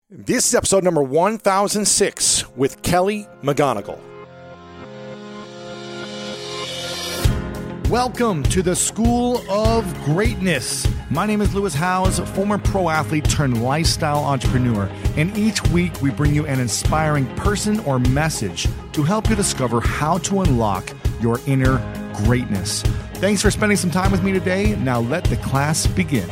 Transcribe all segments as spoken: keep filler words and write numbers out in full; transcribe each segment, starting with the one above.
This is episode number one thousand six with Kelly McGonigal. Welcome to the School of Greatness. My name is Lewis Howes, former pro athlete turned lifestyle entrepreneur, and each week we bring you an inspiring person or message to help you discover how to unlock your inner greatness. Thanks for spending some time with me today. Now let the class begin.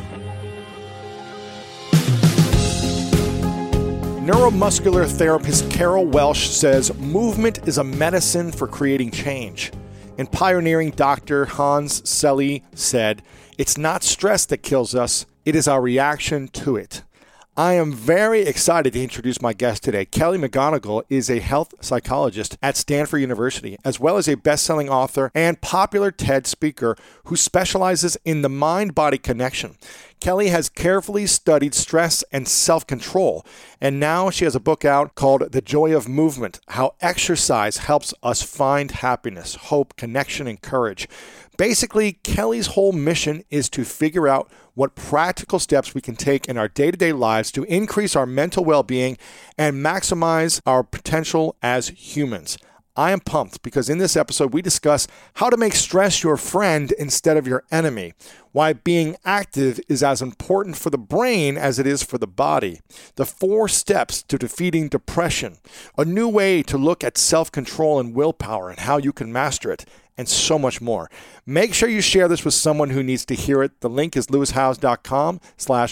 Neuromuscular therapist Carol Welsh says movement is a medicine for creating change. And pioneering Doctor Hans Selye said, "It's not stress that kills us, it is our reaction to it." I am very excited to introduce my guest today. Kelly McGonigal is a health psychologist at Stanford University, as well as a best-selling author and popular TED speaker who specializes in the mind-body connection. Kelly has carefully studied stress and self-control, and now she has a book out called The Joy of Movement: How Exercise Helps Us Find Happiness, Hope, Connection, and Courage. Basically, Kelly's whole mission is to figure out what practical steps we can take in our day-to-day lives to increase our mental well-being and maximize our potential as humans. I am pumped because in this episode, we discuss how to make stress your friend instead of your enemy, why being active is as important for the brain as it is for the body, the four steps to defeating depression, a new way to look at self-control and willpower and how you can master it, and so much more. Make sure you share this with someone who needs to hear it. The link is lewishowes.com slash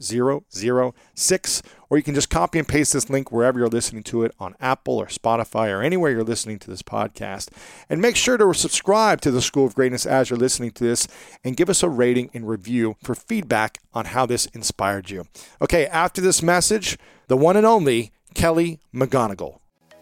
1006, or you can just copy and paste this link wherever you're listening to it on Apple or Spotify or anywhere you're listening to this podcast. And make sure to subscribe to the School of Greatness as you're listening to this and give us a rating and review for feedback on how this inspired you. Okay, after this message, the one and only Kelly McGonigal.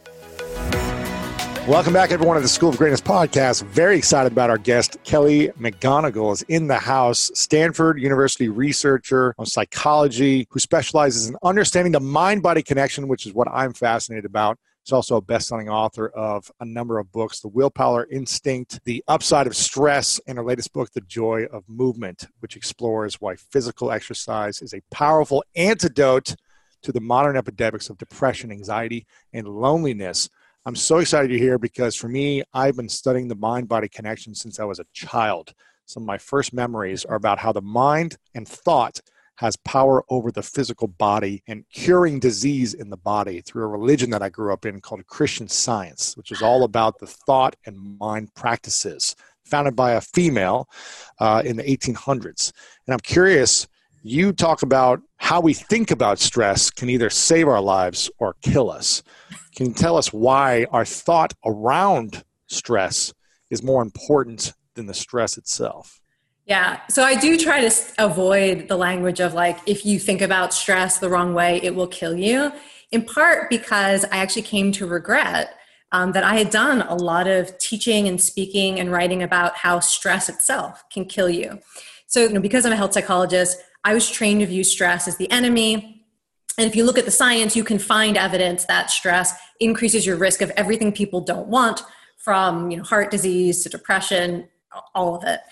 Welcome back, everyone, to the School of Greatness podcast. Very excited about our guest. Kelly McGonigal is in the house, Stanford University researcher on psychology who specializes in understanding the mind-body connection, which is what I'm fascinated about. She's also a best-selling author of a number of books, The Willpower Instinct, The Upside of Stress, and her latest book, The Joy of Movement, which explores why physical exercise is a powerful antidote to the modern epidemics of depression, anxiety, and loneliness. I'm so excited you're here because for me, I've been studying the mind-body connection since I was a child. Some of my first memories are about how the mind and thought has power over the physical body and curing disease in the body through a religion that I grew up in called Christian Science, which is all about the thought and mind practices, founded by a female uh, in the eighteen hundreds. And I'm curious, you talk about how we think about stress can either save our lives or kill us. Can you tell us why our thought around stress is more important than the stress itself? Yeah, so I do try to avoid the language of like, if you think about stress the wrong way, it will kill you, in part because I actually came to regret um, that I had done a lot of teaching and speaking and writing about how stress itself can kill you. So, you know, because I'm a health psychologist, I was trained to view stress as the enemy. And if you look at the science, you can find evidence that stress increases your risk of everything people don't want, from you know, heart disease to depression, all of it.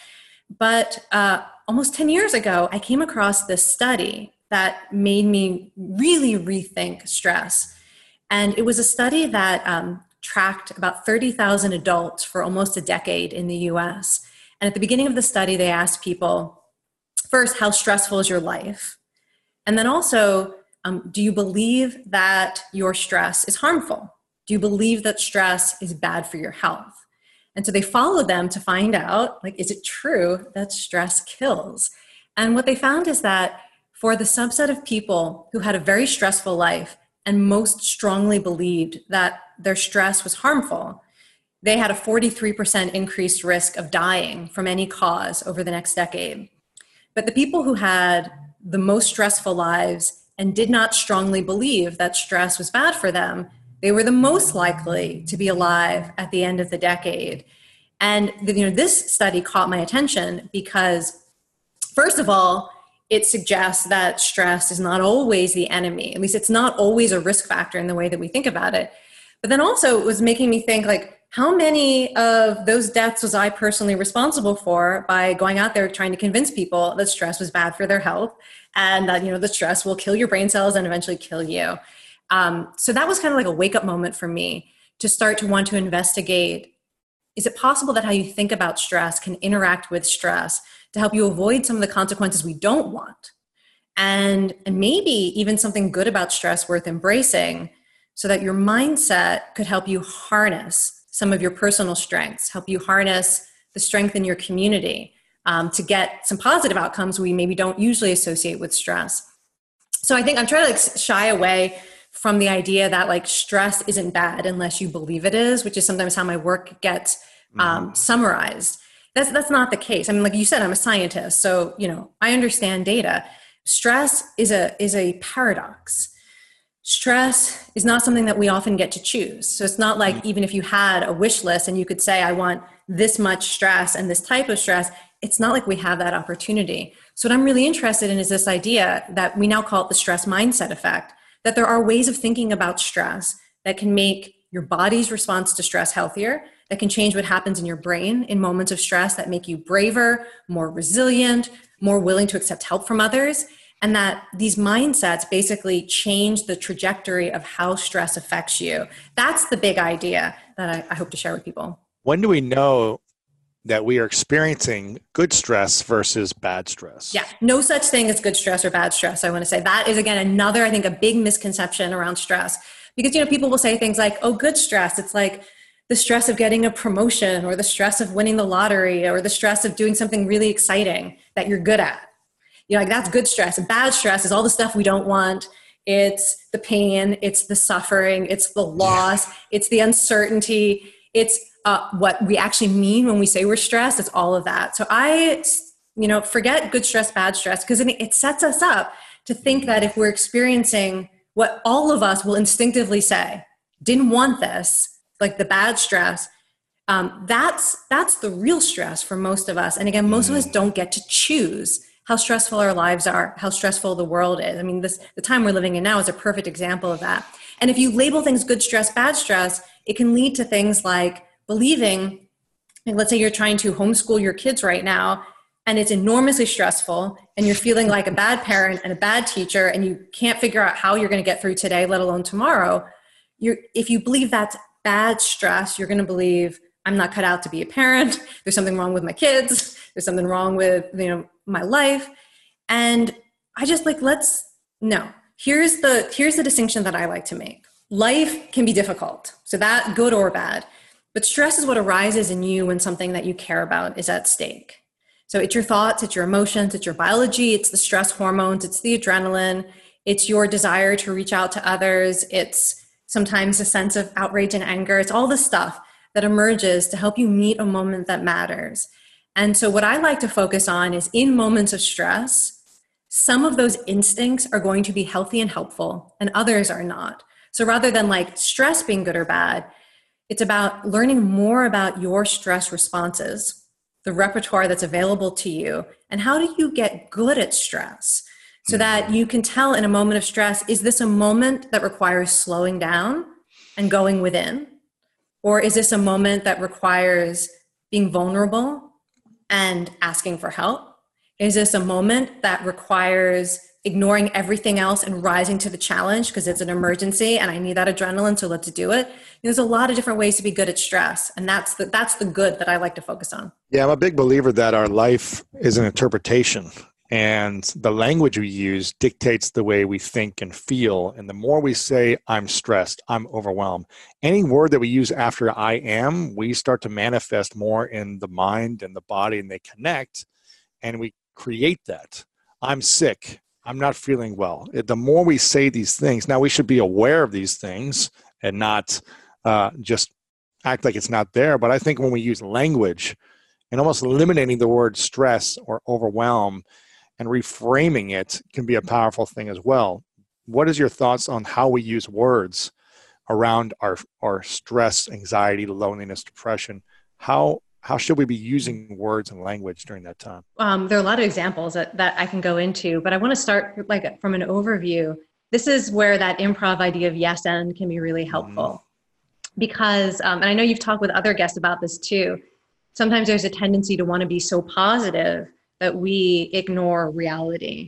But uh, almost ten years ago, I came across this study that made me really rethink stress. And it was a study that um, tracked about thirty thousand adults for almost a decade in the U S. And at the beginning of the study, they asked people, first, how stressful is your life? And then also, Um, do you believe that your stress is harmful? Do you believe that stress is bad for your health? And so they followed them to find out, like, is it true that stress kills? And what they found is that for the subset of people who had a very stressful life and most strongly believed that their stress was harmful, they had a forty-three percent increased risk of dying from any cause over the next decade. But the people who had the most stressful lives and did not strongly believe that stress was bad for them, they were the most likely to be alive at the end of the decade. And you know, this study caught my attention because, first of all, it suggests that stress is not always the enemy. At least it's not always a risk factor in the way that we think about it. But then also it was making me think, like, how many of those deaths was I personally responsible for by going out there trying to convince people that stress was bad for their health? and that, you know, the stress will kill your brain cells and eventually kill you. Um, so that was kind of like a wake up moment for me to start to want to investigate, is it possible that how you think about stress can interact with stress to help you avoid some of the consequences we don't want? And, and maybe even something good about stress worth embracing, so that your mindset could help you harness some of your personal strengths, help you harness the strength in your community um, to get some positive outcomes we maybe don't usually associate with stress. So I think I'm trying to like shy away from the idea that like stress isn't bad unless you believe it is, which is sometimes how my work gets um, mm. summarized. That's that's not the case. I mean, like you said, I'm a scientist, so you know I understand data. Stress is a is a paradox. Stress is not something that we often get to choose. So it's not like even if you had a wish list and you could say, I want this much stress and this type of stress, it's not like we have that opportunity. So what I'm really interested in is this idea that we now call it the stress mindset effect, that there are ways of thinking about stress that can make your body's response to stress healthier, that can change what happens in your brain in moments of stress, that make you braver, more resilient, more willing to accept help from others. And that these mindsets basically change the trajectory of how stress affects you. That's the big idea that I, I hope to share with people. When do we know that we are experiencing good stress versus bad stress? Yeah, no such thing as good stress or bad stress, I want to say. That is, again, another, I think, a big misconception around stress. Because, you know, people will say things like, oh, good stress, it's like the stress of getting a promotion or the stress of winning the lottery or the stress of doing something really exciting that you're good at. You know, like that's good stress. And bad stress is all the stuff we don't want. It's the pain, it's the suffering, it's the loss, yeah. It's the uncertainty, it's uh, what we actually mean when we say we're stressed. It's all of that. So I, you know, forget good stress, bad stress, because it sets us up to think that if we're experiencing what all of us will instinctively say, didn't want this, like the bad stress, um, that's that's the real stress for most of us. And again, most mm-hmm. of us don't get to choose how stressful our lives are, how stressful the world is. I mean, this the time we're living in now is a perfect example of that. And if you label things good stress, bad stress, it can lead to things like believing, like let's say you're trying to homeschool your kids right now, and it's enormously stressful, and you're feeling like a bad parent and a bad teacher, and you can't figure out how you're going to get through today, let alone tomorrow. You're, if you believe that's bad stress, you're going to believe, I'm not cut out to be a parent. There's something wrong with my kids. There's something wrong with, you know, my life. And I just like, let's, no, here's the, here's the distinction that I like to make. Life can be difficult. So that good or bad, but stress is what arises in you when something that you care about is at stake. So it's your thoughts, it's your emotions, it's your biology, it's the stress hormones, it's the adrenaline, it's your desire to reach out to others. It's sometimes a sense of outrage and anger. It's all the stuff that emerges to help you meet a moment that matters. And so what I like to focus on is in moments of stress, some of those instincts are going to be healthy and helpful, and others are not. So rather than like stress being good or bad, it's about learning more about your stress responses, the repertoire that's available to you, and how do you get good at stress so that you can tell in a moment of stress, is this a moment that requires slowing down and going within? Or is this a moment that requires being vulnerable and asking for help? Is this a moment that requires ignoring everything else and rising to the challenge because it's an emergency and I need that adrenaline, so let's do it? There's a lot of different ways to be good at stress, and that's the, that's the good that I like to focus on. Yeah, I'm a big believer that our life is an interpretation, and the language we use dictates the way we think and feel. And the more we say, I'm stressed, I'm overwhelmed, any word that we use after I am, we start to manifest more in the mind and the body, and they connect, and we create that. I'm sick. I'm not feeling well. The more we say these things, now we should be aware of these things and not uh, just act like it's not there. But I think when we use language and almost eliminating the word stress or overwhelm and reframing it can be a powerful thing as well. What is your thoughts on how we use words around our, our stress, anxiety, loneliness, depression? How How should we be using words and language during that time? Um, there are a lot of examples that, that I can go into, but I want to start like from an overview. This is where that improv idea of yes and can be really helpful. Mm-hmm. Because, um, and I know you've talked with other guests about this too, sometimes there's a tendency to want to be so positive that we ignore reality.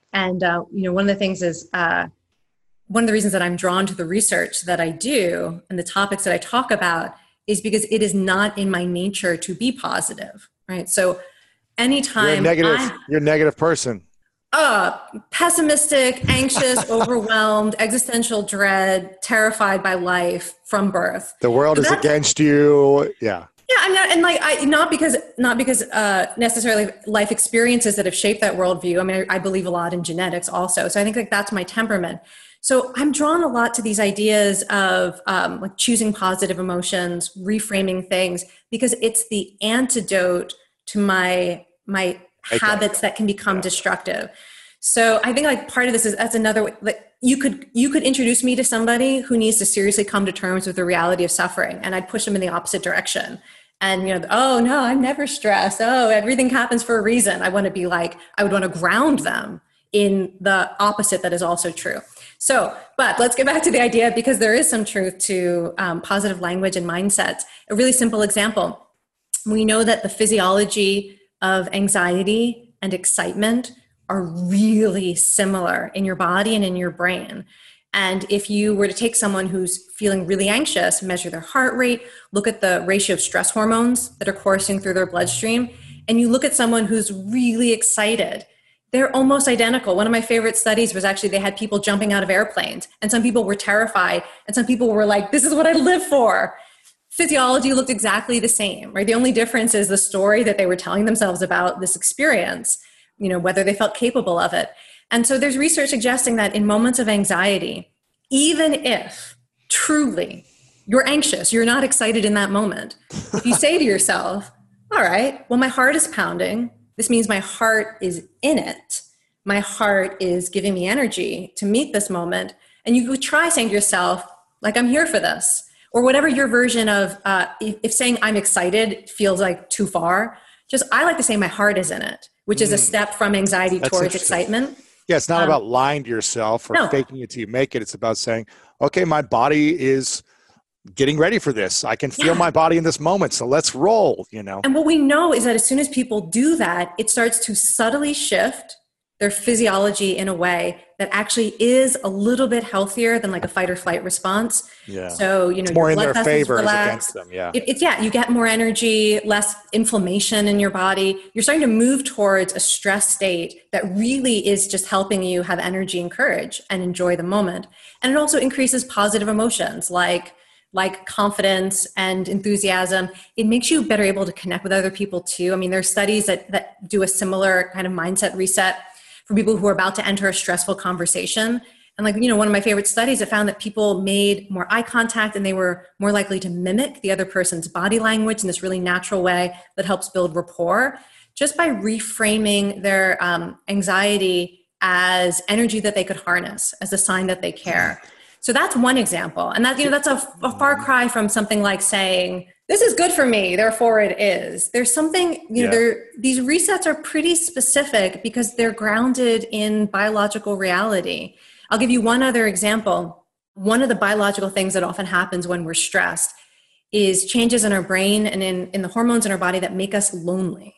And, uh, you know, one of the things is, uh, one of the reasons that I'm drawn to the research that I do and the topics that I talk about is because it is not in my nature to be positive, right? So anytime you're a negative, I'm, you're a negative person. Uh, pessimistic, anxious, overwhelmed, existential dread, terrified by life from birth. The world so is against you. Yeah. Yeah, I'm not, and like I not because not because uh, necessarily life experiences that have shaped that worldview. I mean, I, I believe a lot in genetics also, so I think like that's my temperament. So I'm drawn a lot to these ideas of um, like choosing positive emotions, reframing things, because it's the antidote to my my habits that can become yeah. destructive. So I think like part of this is that's another way, like you could you could introduce me to somebody who needs to seriously come to terms with the reality of suffering, and I'd push them in the opposite direction. And, you know, oh, no, I'm never stressed. Oh, everything happens for a reason. I want to be like, I would want to ground them in the opposite that is also true. So, but let's get back to the idea, because there is some truth to um, positive language and mindsets. A really simple example. We know that the physiology of anxiety and excitement are really similar in your body and in your brain. And if you were to take someone who's feeling really anxious, measure their heart rate, look at the ratio of stress hormones that are coursing through their bloodstream, and you look at someone who's really excited, they're almost identical. One of my favorite studies was actually they had people jumping out of airplanes, and some people were terrified, and some people were like, this is what I live for. Physiology looked exactly the same, right? The only difference is the story that they were telling themselves about this experience, you know, whether they felt capable of it. And so there's research suggesting that in moments of anxiety, even if truly you're anxious, you're not excited in that moment, if you say to yourself, all right, well, my heart is pounding. This means my heart is in it. My heart is giving me energy to meet this moment. And you could try saying to yourself, like, I'm here for this. Or whatever your version of, uh, if, if saying I'm excited feels like too far, just I like to say my heart is in it, which is mm. a step from anxiety That's towards excitement. Yeah, it's not um, about lying to yourself or no. faking it till you make it. It's about saying, okay, my body is getting ready for this. I can feel yeah. my body in this moment, so let's roll, you know. And what we know is that as soon as people do that, it starts to subtly shift their physiology in a way that actually is a little bit healthier than like a fight or flight response. Yeah. So, you know, it's more your in their favor as against them. Yeah. It, it's yeah, you get more energy, less inflammation in your body. You're starting to move towards a stress state that really is just helping you have energy and courage and enjoy the moment. And it also increases positive emotions like like confidence and enthusiasm. It makes you better able to connect with other people too. I mean, there are studies that, that do a similar kind of mindset reset for people who are about to enter a stressful conversation. And like, you know, one of my favorite studies, it found that people made more eye contact and they were more likely to mimic the other person's body language in this really natural way that helps build rapport, just by reframing their um, anxiety as energy that they could harness, as a sign that they care. So that's one example. And that, you know, that's a, a far cry from something like saying, this is good for me, therefore it is. There's something, you know, yeah. there, these resets are pretty specific because they're grounded in biological reality. I'll give you one other example. One of the biological things that often happens when we're stressed is changes in our brain and in, in the hormones in our body that make us lonely.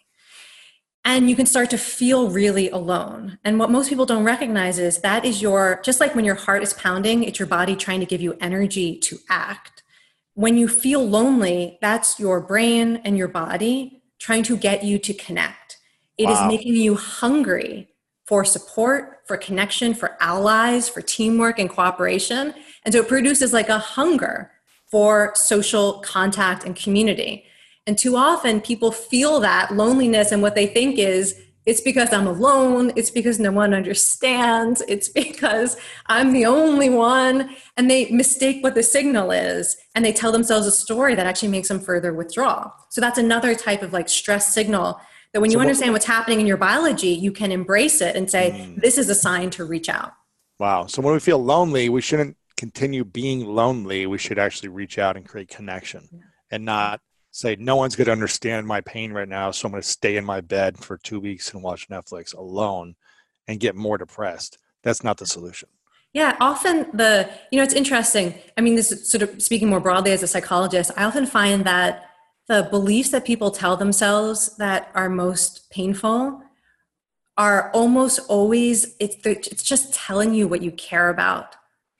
And you can start to feel really alone. And what most people don't recognize is that is your, just like when your heart is pounding, it's your body trying to give you energy to act. When you feel lonely, that's your brain and your body trying to get you to connect. It wow. is making you hungry for support, for connection, for allies, for teamwork and cooperation. And so it produces like a hunger for social contact and community. And too often people feel that loneliness, and what they think is, it's because I'm alone, it's because no one understands, it's because I'm the only one, and they mistake what the signal is, and they tell themselves a story that actually makes them further withdraw. So that's another type of like stress signal that when you so understand what, what's happening in your biology, you can embrace it and say, mm. this is a sign to reach out. Wow. So when we feel lonely, we shouldn't continue being lonely. We should actually reach out and create connection yeah. and not say, no one's going to understand my pain right now, so I'm going to stay in my bed for two weeks and watch Netflix alone and get more depressed. That's not the solution. Yeah, often the, you know, it's interesting. I mean, this is sort of speaking more broadly as a psychologist, I often find that the beliefs that people tell themselves that are most painful are almost always, it's, it's just telling you what you care about.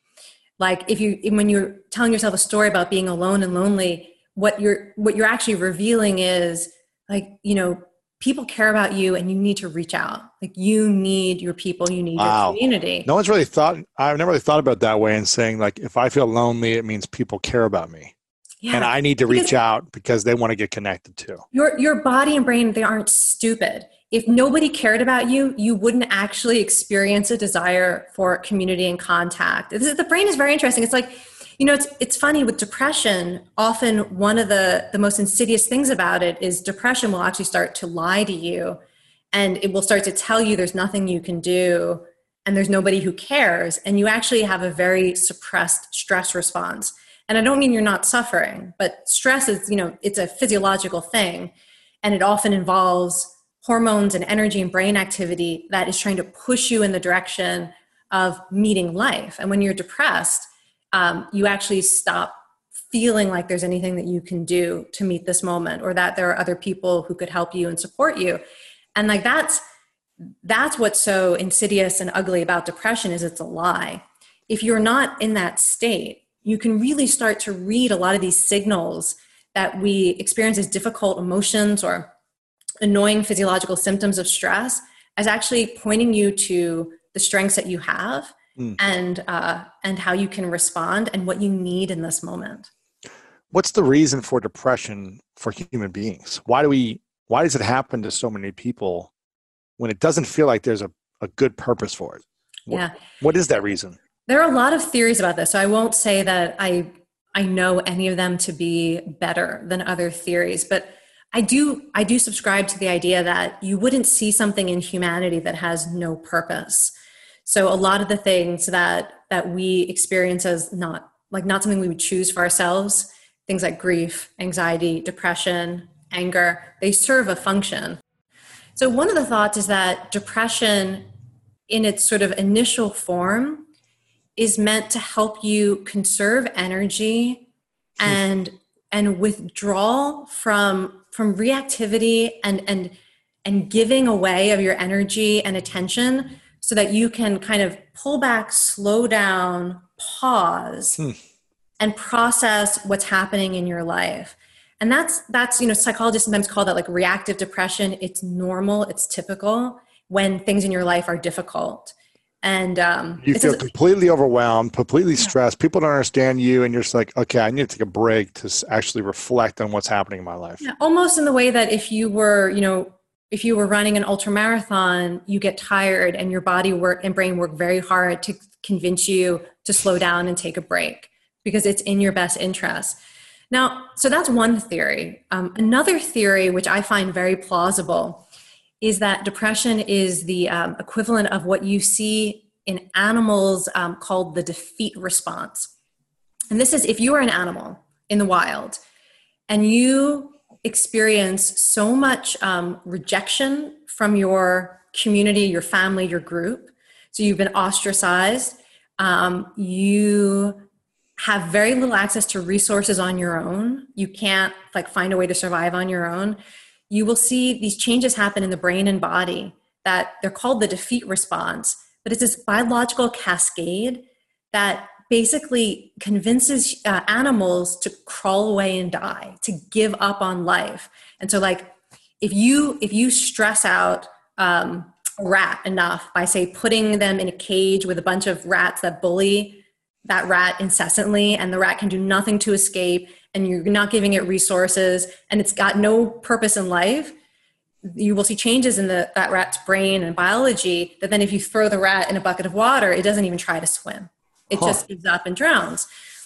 Like if you, when you're telling yourself a story about being alone and lonely, what you're, what you're actually revealing is like, you know, people care about you and you need to reach out. Like you need your people, you need Wow. your community. No one's really thought, I've never really thought about it that way and saying like, if I feel lonely, it means people care about me. Yeah. And I need to reach because out because they want to get connected too. Your, your body and brain, they aren't stupid. If nobody cared about you, you wouldn't actually experience a desire for community and contact. This is, the brain is very interesting. It's like, you know, it's it's funny with depression, often one of the, the most insidious things about it is depression will actually start to lie to you, and it will start to tell you there's nothing you can do and there's nobody who cares, and you actually have a very suppressed stress response. And I don't mean you're not suffering, but stress is, you know, it's a physiological thing, and it often involves hormones and energy and brain activity that is trying to push you in the direction of meeting life. And when you're depressed, um, you actually stop feeling like there's anything that you can do to meet this moment, or that there are other people who could help you and support you. And like that's that's what's so insidious and ugly about depression, is it's a lie. If you're not in that state, you can really start to read a lot of these signals that we experience as difficult emotions or annoying physiological symptoms of stress as actually pointing you to the strengths that you have mm. and uh, and how you can respond and what you need in this moment. What's the reason for depression for human beings? Why do we? Why does it happen to so many people when it doesn't feel like there's a, a good purpose for it? What, yeah. What is that reason? There are a lot of theories about this, so I won't say that I I know any of them to be better than other theories, but I do I do subscribe to the idea that you wouldn't see something in humanity that has no purpose. So a lot of the things that that we experience as not like not something we would choose for ourselves, things like grief, anxiety, depression, anger, they serve a function. So one of the thoughts is that depression in its sort of initial form is meant to help you conserve energy and and withdraw from from reactivity and and and giving away of your energy and attention so that you can kind of pull back, slow down, pause, hmm. and process what's happening in your life. And that's that's you know psychologists sometimes call that like reactive depression. It's normal, it's typical when things in your life are difficult. And um, you feel completely overwhelmed, completely stressed. People don't understand you, and you're just like, okay, I need to take a break to actually reflect on what's happening in my life. Yeah, almost in the way that if you were, you know, if you were running an ultra marathon, you get tired, and your body work and brain work very hard to convince you to slow down and take a break because it's in your best interest. Now, so that's one theory. Um, another theory, which I find very plausible, is that depression is the um, equivalent of what you see in animals um, called the defeat response. And this is if you are an animal in the wild and you experience so much um, rejection from your community, your family, your group, so you've been ostracized, um, you have very little access to resources on your own, you can't like find a way to survive on your own, you will see these changes happen in the brain and body that they're called the defeat response, but it's this biological cascade that basically convinces uh, animals to crawl away and die, to give up on life. And so like, if you, if you stress out um, a rat enough by say putting them in a cage with a bunch of rats that bully that rat incessantly, and the rat can do nothing to escape, and you're not giving it resources, and it's got no purpose in life, you will see changes in the, that rat's brain and biology that then if you throw the rat in a bucket of water, it doesn't even try to swim. It huh. just gives up and drowns.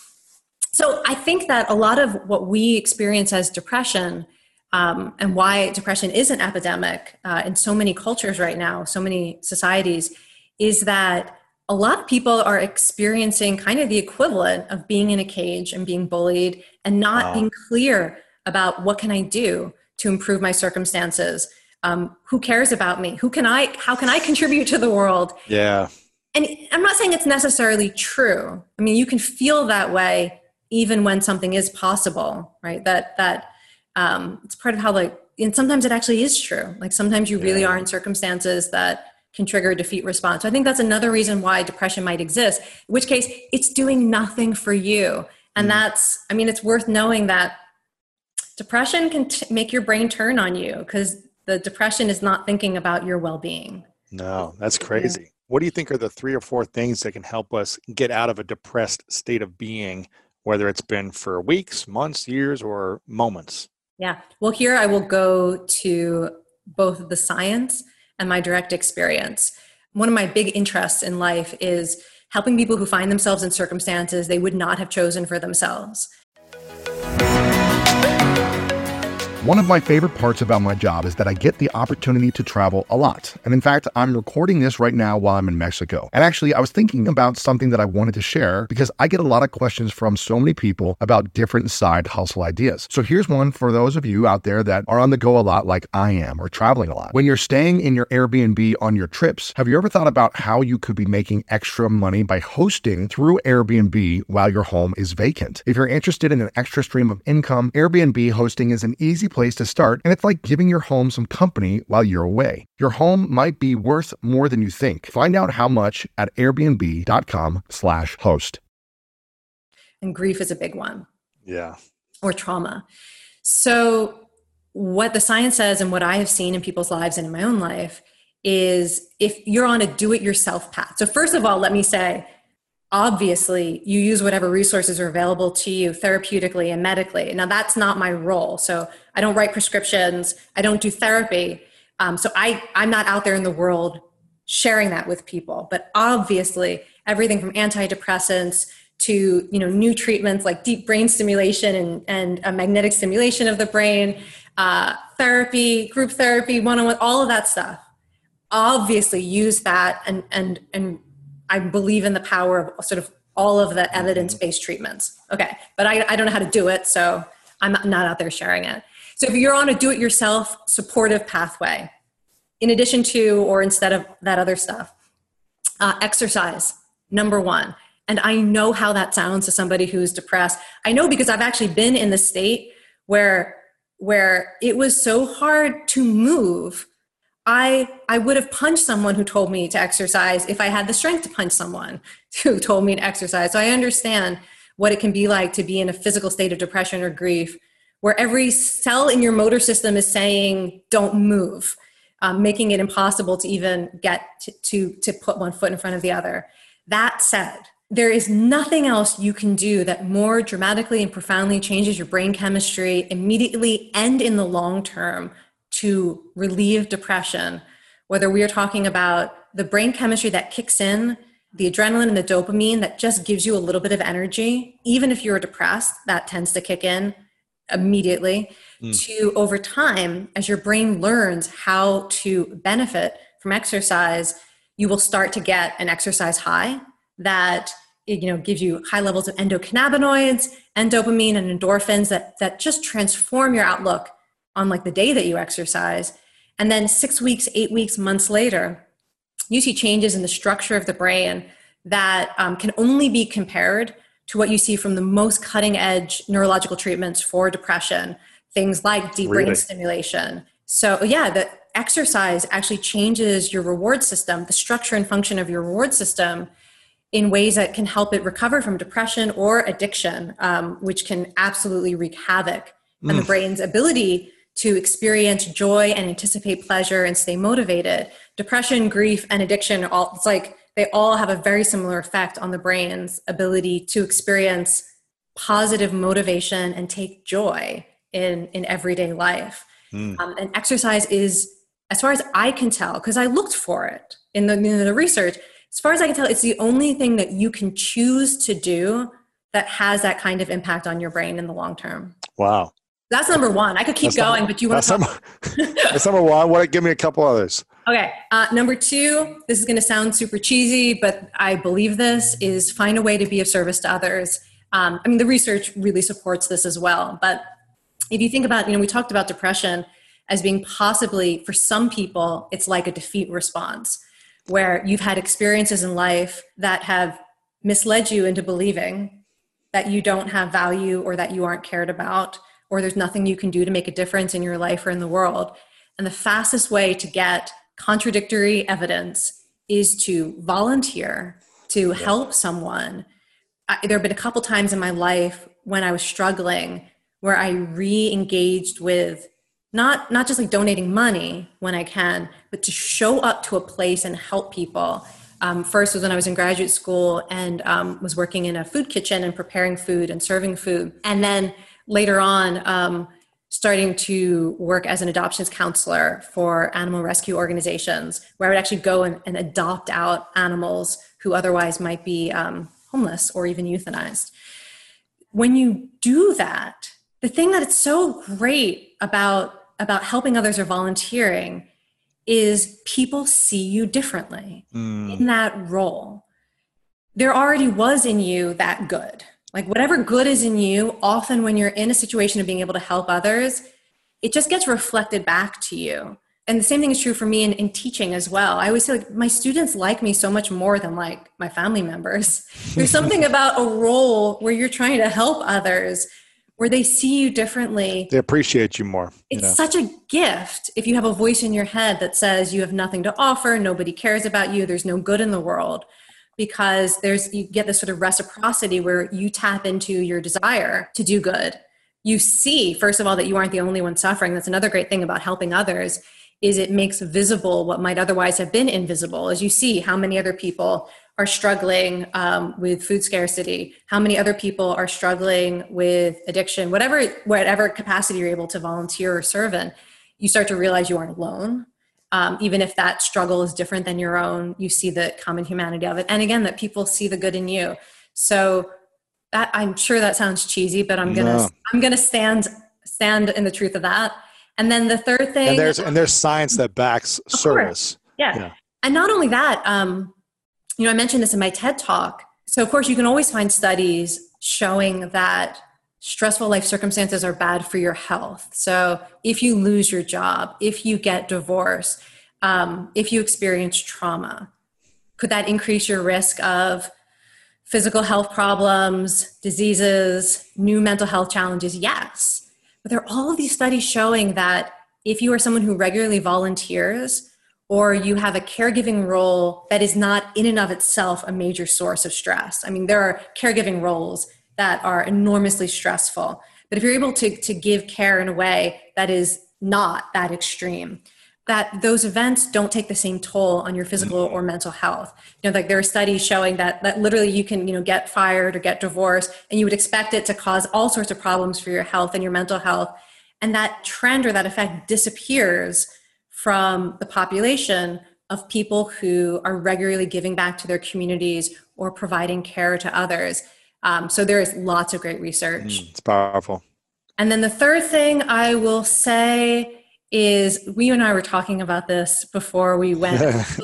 So I think that a lot of what we experience as depression um, and why depression is an epidemic uh, in so many cultures right now, so many societies, is that a lot of people are experiencing kind of the equivalent of being in a cage and being bullied and not wow. being clear about what can I do to improve my circumstances. Um, who cares about me? Who can I, how can I contribute to the world? Yeah. And I'm not saying it's necessarily true. I mean, you can feel that way even when something is possible, right? That, that um, it's part of how like and sometimes it actually is true. Like sometimes you really Yeah. are in circumstances that can trigger a defeat response. So I think that's another reason why depression might exist, in which case it's doing nothing for you. And mm. that's, I mean, it's worth knowing that depression can t- make your brain turn on you, because the depression is not thinking about your well-being. No, that's crazy. Yeah. What do you think are the three or four things that can help us get out of a depressed state of being, whether it's been for weeks, months, years, or moments? Yeah. Well, here I will go to both the science and my direct experience. One of my big interests in life is helping people who find themselves in circumstances they would not have chosen for themselves. One of my favorite parts about my job is that I get the opportunity to travel a lot. And in fact, I'm recording this right now while I'm in Mexico. And actually, I was thinking about something that I wanted to share because I get a lot of questions from so many people about different side hustle ideas. So here's one for those of you out there that are on the go a lot like I am, or traveling a lot. When you're staying in your Airbnb on your trips, have you ever thought about how you could be making extra money by hosting through Airbnb while your home is vacant? If you're interested in an extra stream of income, Airbnb hosting is an easy place to start, and it's like giving your home some company while you're away. Your home might be worth more than you think. Find out how much at airbnb.com slash host. And grief is a big one. Yeah. Or trauma. So what the science says, and what I have seen in people's lives and in my own life, is if you're on a do-it-yourself path. So first of all, let me say, obviously, you use whatever resources are available to you therapeutically and medically. Now, that's not my role. So I don't write prescriptions. I don't do therapy. Um, so I, I'm not out there in the world sharing that with people. But obviously, everything from antidepressants to, you know, new treatments like deep brain stimulation and, and a magnetic stimulation of the brain, uh, therapy, group therapy, one-on-one, all of that stuff. Obviously, use that and and and I believe in the power of sort of all of the evidence-based treatments. Okay, but I, I don't know how to do it, so I'm not out there sharing it. So if you're on a do-it-yourself supportive pathway, in addition to or instead of that other stuff, uh, exercise, number one. And I know how that sounds to somebody who's depressed. I know because I've actually been in the state where, where it was so hard to move. I I would have punched someone who told me to exercise if I had the strength to punch someone who told me to exercise. So I understand what it can be like to be in a physical state of depression or grief, where every cell in your motor system is saying, don't move, um, making it impossible to even get to, to, to put one foot in front of the other. That said, there is nothing else you can do that more dramatically and profoundly changes your brain chemistry immediately and in the long term to relieve depression, whether we are talking about the brain chemistry that kicks in, the adrenaline and the dopamine that just gives you a little bit of energy, even if you're depressed, that tends to kick in immediately, mm. to over time, as your brain learns how to benefit from exercise, you will start to get an exercise high that, you know, gives you high levels of endocannabinoids and dopamine and endorphins that, that just transform your outlook on like the day that you exercise. And then six weeks, eight weeks, months later, you see changes in the structure of the brain that um, can only be compared to what you see from the most cutting edge neurological treatments for depression, things like deep really? brain stimulation. So yeah, the exercise actually changes your reward system, the structure and function of your reward system, in ways that can help it recover from depression or addiction, um, which can absolutely wreak havoc mm. on the brain's ability to experience joy and anticipate pleasure and stay motivated. Depression, grief, and addiction, all it's like they all have a very similar effect on the brain's ability to experience positive motivation and take joy in, in everyday life. Mm. Um, and exercise is, as far as I can tell, because I looked for it in the, in the research, as far as I can tell, it's the only thing that you can choose to do that has that kind of impact on your brain in the long term. Wow. That's number one. I could keep that's going, number, but you want to talk? Number, that's number one. What? Give me a couple others. Okay. Uh, number two, this is going to sound super cheesy, but I believe this, is find a way to be of service to others. Um, I mean, the research really supports this as well. But if you think about, you know, we talked about depression as being possibly, for some people, it's like a defeat response, where you've had experiences in life that have misled you into believing that you don't have value or that you aren't cared about, or there's nothing you can do to make a difference in your life or in the world. And the fastest way to get contradictory evidence is to volunteer, to yeah. help someone. I, there have been a couple times in my life when I was struggling where I re-engaged with not, not just like donating money when I can, but to show up to a place and help people. Um, first was when I was in graduate school and um, was working in a food kitchen and preparing food and serving food. And then later on, um, starting to work as an adoptions counselor for animal rescue organizations, where I would actually go and, and adopt out animals who otherwise might be um, homeless or even euthanized. When you do that, the thing that it's so great about, about helping others or volunteering is people see you differently mm. in that role. There already was in you that good. Like whatever good is in you, often when you're in a situation of being able to help others, it just gets reflected back to you. And the same thing is true for me in, in teaching as well. I always say like my students like me so much more than like my family members. There's something about a role where you're trying to help others, where they see you differently. They appreciate you more. It's you know? such a gift if you have a voice in your head that says you have nothing to offer, nobody cares about you, there's no good in the world. Because there's, you get this sort of reciprocity where you tap into your desire to do good. You see, first of all, that you aren't the only one suffering. That's another great thing about helping others, is it makes visible what might otherwise have been invisible. As you see how many other people are struggling um, with food scarcity, how many other people are struggling with addiction, whatever, whatever capacity you're able to volunteer or serve in, you start to realize you aren't alone. Um, even if that struggle is different than your own, you see the common humanity of it. And again, that people see the good in you. So that, I'm sure that sounds cheesy, but I'm going to, no. I'm going to stand, stand in the truth of that. And then the third thing. And there's, and there's science that backs service. Yeah. yeah. And not only that, um, you know, I mentioned this in my TED talk. So of course you can always find studies showing that stressful life circumstances are bad for your health. So if you lose your job, if you get divorced, um, if you experience trauma, could that increase your risk of physical health problems, diseases, new mental health challenges? Yes. But there are all of these studies showing that if you are someone who regularly volunteers, or you have a caregiving role that is not in and of itself a major source of stress. I mean, there are caregiving roles that are enormously stressful. But if you're able to, to give care in a way that is not that extreme, that those events don't take the same toll on your physical or mental health. You know, like there are studies showing that, that literally you can, you know, get fired or get divorced, and you would expect it to cause all sorts of problems for your health and your mental health. And that trend or that effect disappears from the population of people who are regularly giving back to their communities or providing care to others. Um, so there is lots of great research. Mm, it's powerful. And then the third thing I will say is, we and I were talking about this before we went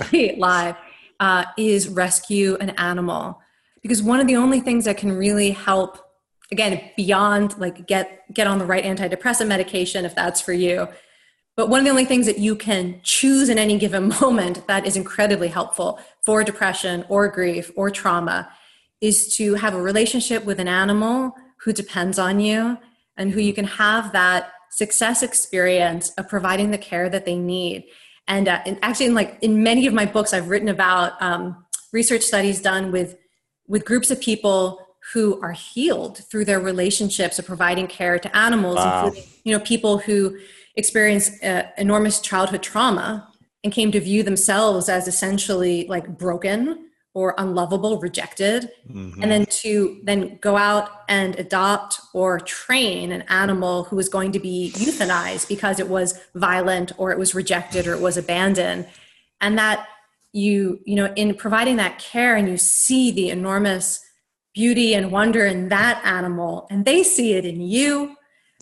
live, uh, is rescue an animal. Because one of the only things that can really help, again, beyond like get, get on the right antidepressant medication, if that's for you, but one of the only things that you can choose in any given moment that is incredibly helpful for depression or grief or trauma is to have a relationship with an animal who depends on you and who you can have that success experience of providing the care that they need. And, uh, and actually, in like in many of my books, I've written about um, research studies done with, with groups of people who are healed through their relationships of providing care to animals, wow. including, you know, people who experienced uh, enormous childhood trauma and came to view themselves as essentially like broken or unlovable, rejected, mm-hmm. and then to then go out and adopt or train an animal who was going to be euthanized because it was violent or it was rejected or it was abandoned. And that you, you know, in providing that care, and you see the enormous beauty and wonder in that animal, and they see it in you.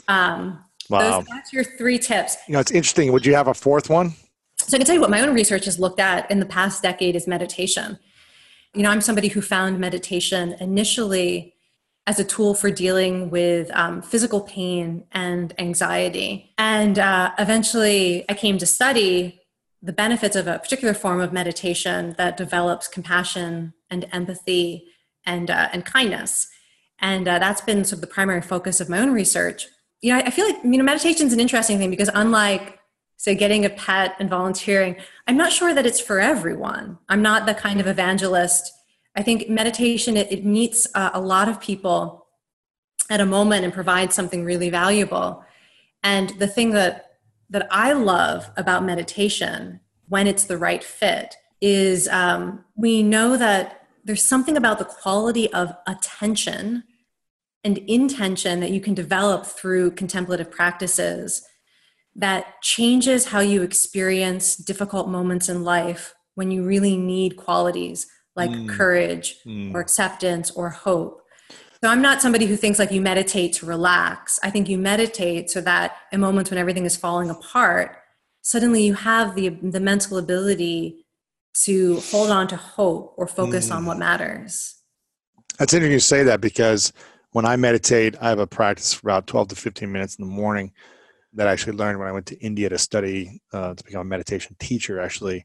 Um, Wow. Those, that's your three tips. You know, it's interesting. Would you have a fourth one? So I can tell you what my own research has looked at in the past decade is meditation. You know, I'm somebody who found meditation initially as a tool for dealing with um, physical pain and anxiety. And uh, eventually I came to study the benefits of a particular form of meditation that develops compassion and empathy and, uh, and kindness. And uh, that's been sort of the primary focus of my own research. you know, I feel like, you know, meditation is an interesting thing because unlike, say, getting a pet and volunteering, I'm not sure that it's for everyone. I'm not the kind of evangelist. I think meditation, it, it meets uh, a lot of people at a moment and provides something really valuable. And the thing that, that I love about meditation, when it's the right fit, is um, we know that there's something about the quality of attention and intention that you can develop through contemplative practices that changes how you experience difficult moments in life when you really need qualities like mm. courage mm. or acceptance or hope. So I'm not somebody who thinks like you meditate to relax. I think you meditate so that in moments when everything is falling apart, suddenly you have the, the mental ability to hold on to hope or focus mm. on what matters. That's interesting you say that, because when I meditate, I have a practice for about twelve to fifteen minutes in the morning that I actually learned when I went to India to study, uh, to become a meditation teacher. Actually,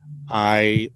I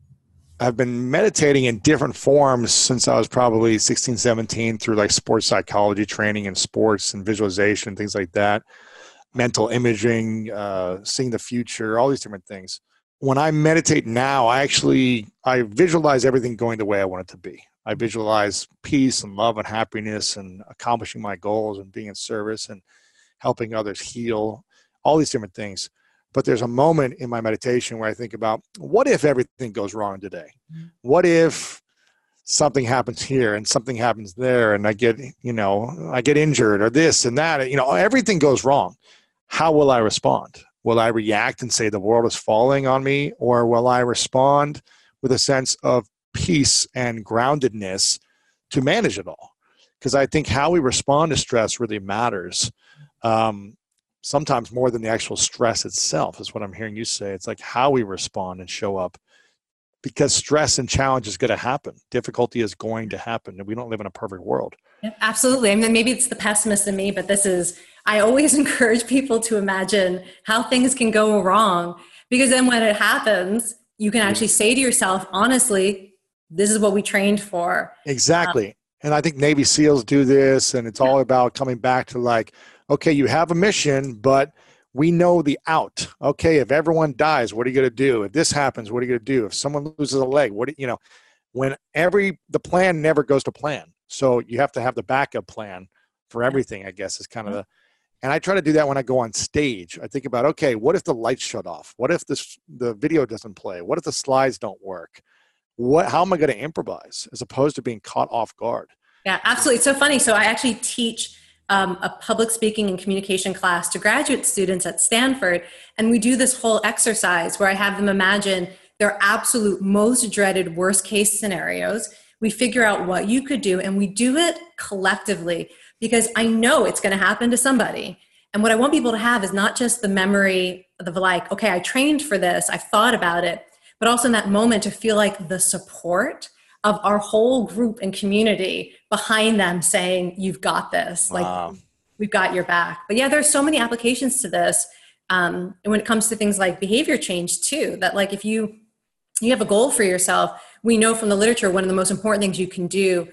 have been meditating in different forms since I was probably sixteen, seventeen, through like sports psychology training and sports and visualization, things like that, mental imaging, uh, seeing the future, all these different things. When I meditate now, I actually, I visualize everything going the way I want it to be. I visualize peace and love and happiness and accomplishing my goals and being in service and helping others heal, all these different things. But there's a moment in my meditation where I think about, what if everything goes wrong today? What if something happens here and something happens there and I get, you know, I get injured or this and that, you know, everything goes wrong. How will I respond? Will I react and say the world is falling on me? Or will I respond with a sense of peace and groundedness to manage it all? Because I think how we respond to stress really matters. Um, sometimes more than the actual stress itself is what I'm hearing you say. It's like how we respond and show up, because stress and challenge is going to happen. Difficulty is going to happen, and we don't live in a perfect world. Yeah, absolutely. I mean, maybe it's the pessimist in me, but this is, I always encourage people to imagine how things can go wrong, because then when it happens, you can actually say to yourself, honestly, this is what we trained for. Exactly. Um, and I think Navy SEALs do this, and it's all about coming back to like, okay, you have a mission, but we know the out. Okay, if everyone dies, what are you going to do? If this happens, what are you going to do? If someone loses a leg, what do you know? When every, the plan never goes to plan. So you have to have the backup plan for everything, I guess, is kind of the, and I try to do that when I go on stage. I think about, okay, what if the lights shut off? What if this, the video doesn't play? What if the slides don't work? What, how am I going to improvise as opposed to being caught off guard? Yeah, absolutely. It's so funny. So I actually teach um, a public speaking and communication class to graduate students at Stanford. And we do this whole exercise where I have them imagine their absolute most dreaded worst case scenarios. We figure out what you could do, and we do it collectively, because I know it's going to happen to somebody. And what I want people to have is not just the memory of like, okay, I trained for this, I've thought about it, but also in that moment to feel like the support of our whole group and community behind them saying, you've got this, wow. Like we've got your back. But yeah, there's so many applications to this. Um, and when it comes to things like behavior change too, that like if you, you have a goal for yourself, we know from the literature, one of the most important things you can do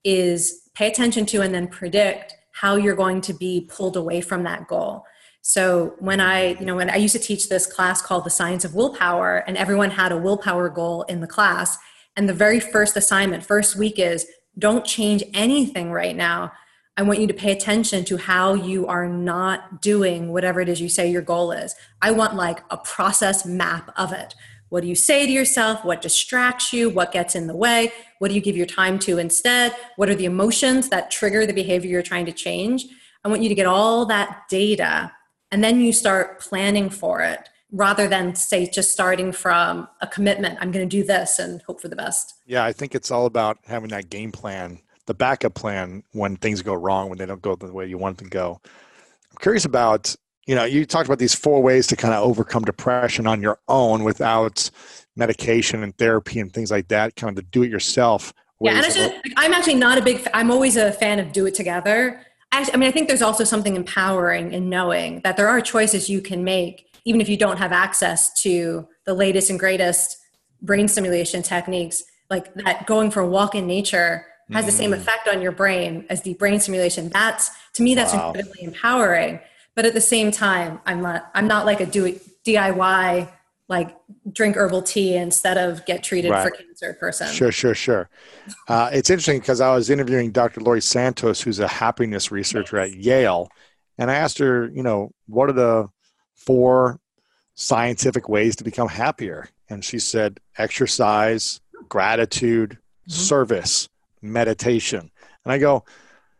is pay attention to and then predict how you're going to be pulled away from that goal. So when I, you know, when I used to teach this class called The Science of Willpower, and everyone had a willpower goal in the class. And the very first assignment, first week is, don't change anything right now. I want you to pay attention to how you are not doing whatever it is you say your goal is. I want like a process map of it. What do you say to yourself? What distracts you? What gets in the way? What do you give your time to instead? What are the emotions that trigger the behavior you're trying to change? I want you to get all that data, and then you start planning for it, rather than say just starting from a commitment. I'm going to do this and hope for the best. Yeah, I think it's all about having that game plan, the backup plan when things go wrong, when they don't go the way you want them to go. I'm curious about, you know, you talked about these four ways to kind of overcome depression on your own without medication and therapy and things like that, kind of the do-it-yourself ways. Yeah, and actually, I'm actually not a big, I'm always a fan of do it together. I, I mean, I think there's also something empowering in knowing that there are choices you can make, even if you don't have access to the latest and greatest brain stimulation techniques, like that going for a walk in nature has the same effect on your brain as deep brain stimulation. That's, to me, that's Wow. incredibly empowering. But at the same time, I'm not, I'm not like a do it D I Y, like drink herbal tea instead of get treated Right. for cancer person. Sure, sure, sure. Uh, it's interesting because I was interviewing Doctor Laurie Santos, who's a happiness researcher at Yale. And I asked her, you know, what are the four scientific ways to become happier? And she said, exercise, gratitude, mm-hmm. service, meditation. And I go,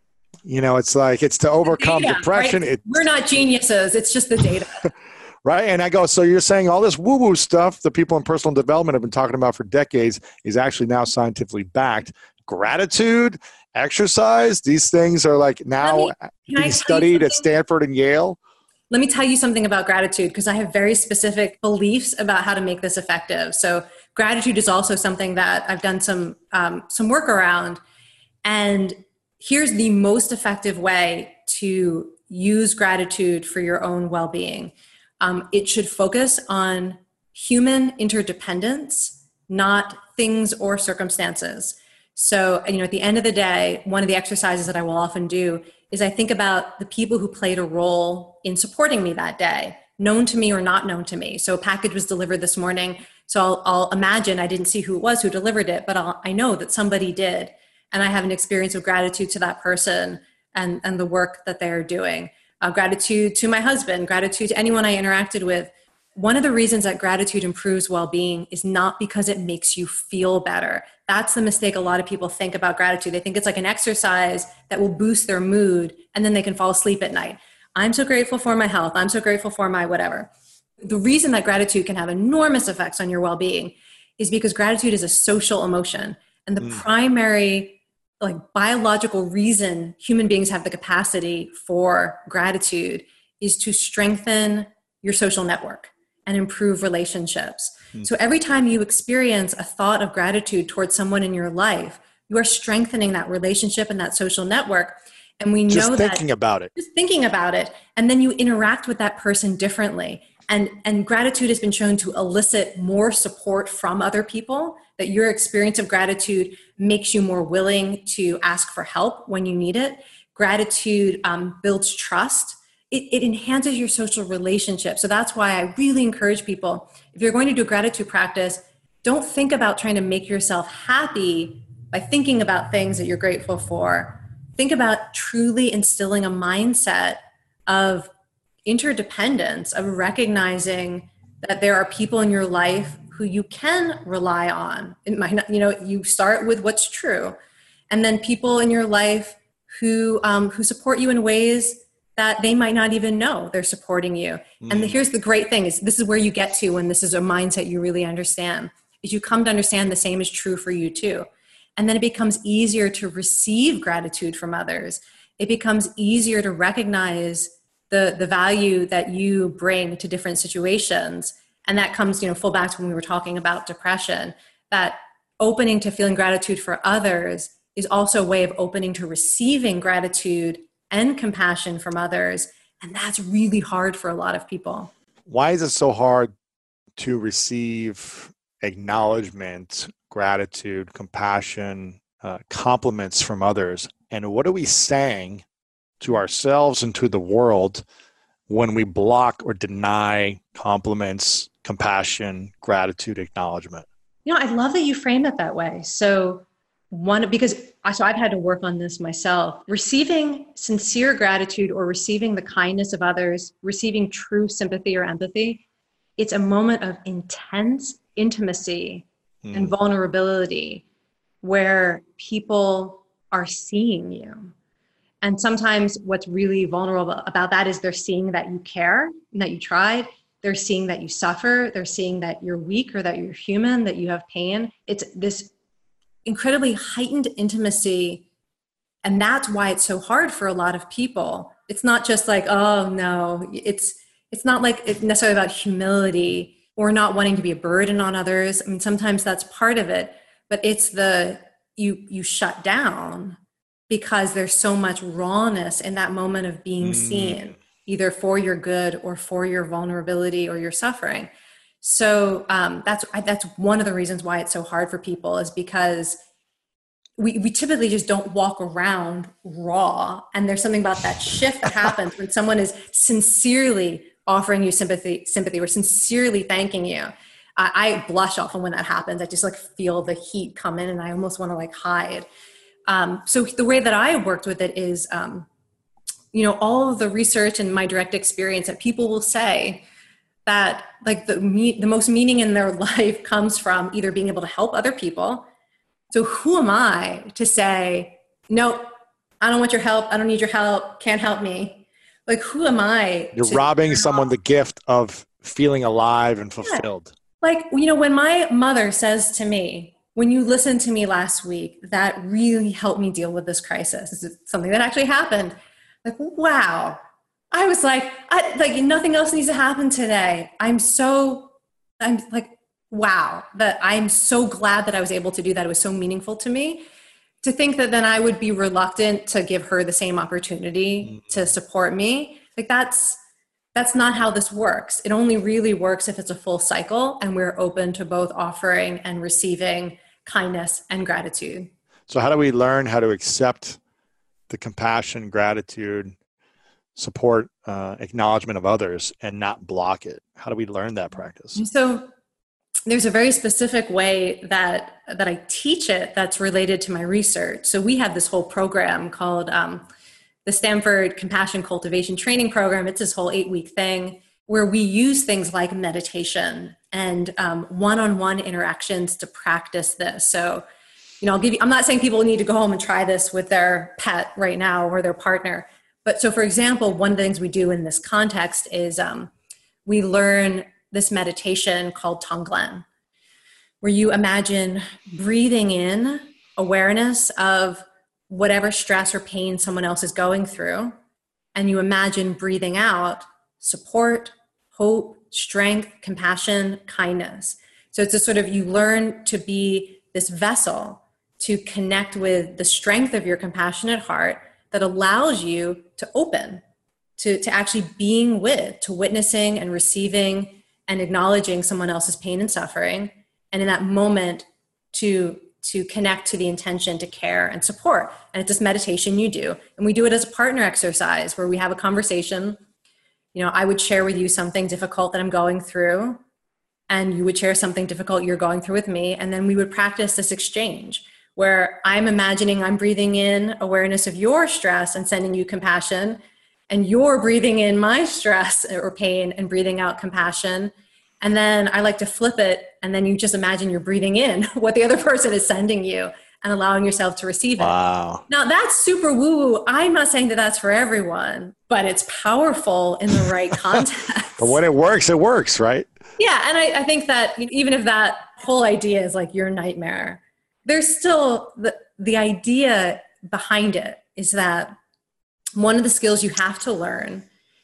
you know, it's like, it's to overcome data, depression. Right? It, We're not geniuses. It's just the data. Right. And I go, so you're saying all this woo-woo stuff that people in personal development have been talking about for decades is actually now scientifically backed. Gratitude, exercise, these things are like now me, being studied at Stanford and Yale. Let me tell you something about gratitude, because I have very specific beliefs about how to make this effective. So gratitude is also something that I've done some um, some work around. And here's the most effective way to use gratitude for your own well-being. Um, it should focus on human interdependence, not things or circumstances. So, you know, at the end of the day, one of the exercises that I will often do is I think about the people who played a role in supporting me that day, known to me or not known to me. So a package was delivered this morning. So I'll, I'll imagine, I didn't see who it was who delivered it, but I'll, I know that somebody did. And I have an experience of gratitude to that person and, and the work that they're doing. Uh, gratitude to my husband, gratitude to anyone I interacted with. One of the reasons that gratitude improves well-being is not because it makes you feel better. That's the mistake a lot of people think about gratitude. They think it's like an exercise that will boost their mood and then they can fall asleep at night. I'm so grateful for my health. I'm so grateful for my whatever. The reason that gratitude can have enormous effects on your well-being is because gratitude is a social emotion. And the mm. primary like biological reason human beings have the capacity for gratitude is to strengthen your social network and improve relationships. Mm. So every time you experience a thought of gratitude towards someone in your life, you are strengthening that relationship and that social network. And we know just that thinking about it, just thinking about it, and then you interact with that person differently. And, and gratitude has been shown to elicit more support from other people, that your experience of gratitude makes you more willing to ask for help when you need it. Gratitude um, builds trust. It, it enhances your social relationship. So that's why I really encourage people, if you're going to do a gratitude practice, don't think about trying to make yourself happy by thinking about things that you're grateful for. Think about truly instilling a mindset of interdependence, of recognizing that there are people in your life who you can rely on. It might not, you know, you start with what's true, and then people in your life who um, who support you in ways that they might not even know they're supporting you. Mm. And the, here's the great thing is this is where you get to when this is a mindset you really understand, is you come to understand the same is true for you too. And then it becomes easier to receive gratitude from others. It becomes easier to recognize the, the value that you bring to different situations. And that comes, you know, full back to when we were talking about depression, that opening to feeling gratitude for others is also a way of opening to receiving gratitude and compassion from others. And that's really hard for a lot of people. Why is it so hard to receive acknowledgement, gratitude, compassion, uh, compliments from others? And what are we saying to ourselves and to the world when we block or deny compliments, compassion, gratitude, acknowledgement? You know, I love that you frame it that way. So one, because I, so I've had to work on this myself. Receiving sincere gratitude or receiving the kindness of others, receiving true sympathy or empathy, it's a moment of intense intimacy mm. and vulnerability where people are seeing you. And sometimes what's really vulnerable about that is they're seeing that you care and that you tried. They're seeing that you suffer. They're seeing that you're weak or that you're human, that you have pain. It's this incredibly heightened intimacy. And that's why it's so hard for a lot of people. It's not just like, oh no, it's it's not like it's necessarily about humility or not wanting to be a burden on others. I mean, sometimes that's part of it, but it's the, you you shut down because there's so much rawness in that moment of being mm. seen, either for your good or for your vulnerability or your suffering. So um, that's that's one of the reasons why it's so hard for people, is because we, we typically just don't walk around raw. And there's something about that shift that happens when someone is sincerely offering you sympathy, sympathy or sincerely thanking you. I, I blush often when that happens. I just like feel the heat come in and I almost want to like hide. Um, so the way that I worked with it is, um, you know, all of the research and my direct experience that people will say that like the me- the most meaning in their life comes from either being able to help other people. So who am I to say, no, I don't want your help. I don't need your help. Can't help me. Like, who am I? You're robbing someone the gift of feeling alive and fulfilled. Yeah. Like, you know, when my mother says to me, when you listened to me last week, that really helped me deal with this crisis. This is something that actually happened. Like, wow. I was like, I, like nothing else needs to happen today. I'm so, I'm like, wow, that I'm so glad that I was able to do that. It was so meaningful to me. To think that then I would be reluctant to give her the same opportunity to support me. Like that's, that's not how this works. It only really works if it's a full cycle and we're open to both offering and receiving kindness and gratitude. So how do we learn how to accept the compassion, gratitude, support, uh, acknowledgement of others and not block it? How do we learn that practice? So there's a very specific way that, that I teach it that's related to my research. So we have this whole program called um, the Stanford Compassion Cultivation Training Program. It's this whole eight-week thing where we use things like meditation and um, one-on-one interactions to practice this. So, you know, I'll give you, I'm not saying people need to go home and try this with their pet right now or their partner. But so, for example, one of the things we do in this context is um, we learn this meditation called Tonglen, where you imagine breathing in awareness of whatever stress or pain someone else is going through, and you imagine breathing out support, hope, strength, compassion, kindness. So it's a sort of, you learn to be this vessel to connect with the strength of your compassionate heart that allows you to open to, to actually being with, to witnessing and receiving and acknowledging someone else's pain and suffering. And in that moment to, to connect to the intention to care and support. And it's this meditation you do. And we do it as a partner exercise where we have a conversation. You know, I would share with you something difficult that I'm going through, and you would share something difficult you're going through with me. And then we would practice this exchange where I'm imagining I'm breathing in awareness of your stress and sending you compassion, and you're breathing in my stress or pain and breathing out compassion. And then I like to flip it, and then you just imagine you're breathing in what the other person is sending you and allowing yourself to receive it. Wow. Now that's super woo-woo. I'm not saying that that's for everyone, but it's powerful in the right context. But when it works, it works, right? Yeah, and I, I think that even if that whole idea is like your nightmare, there's still the, the idea behind it is that one of the skills you have to learn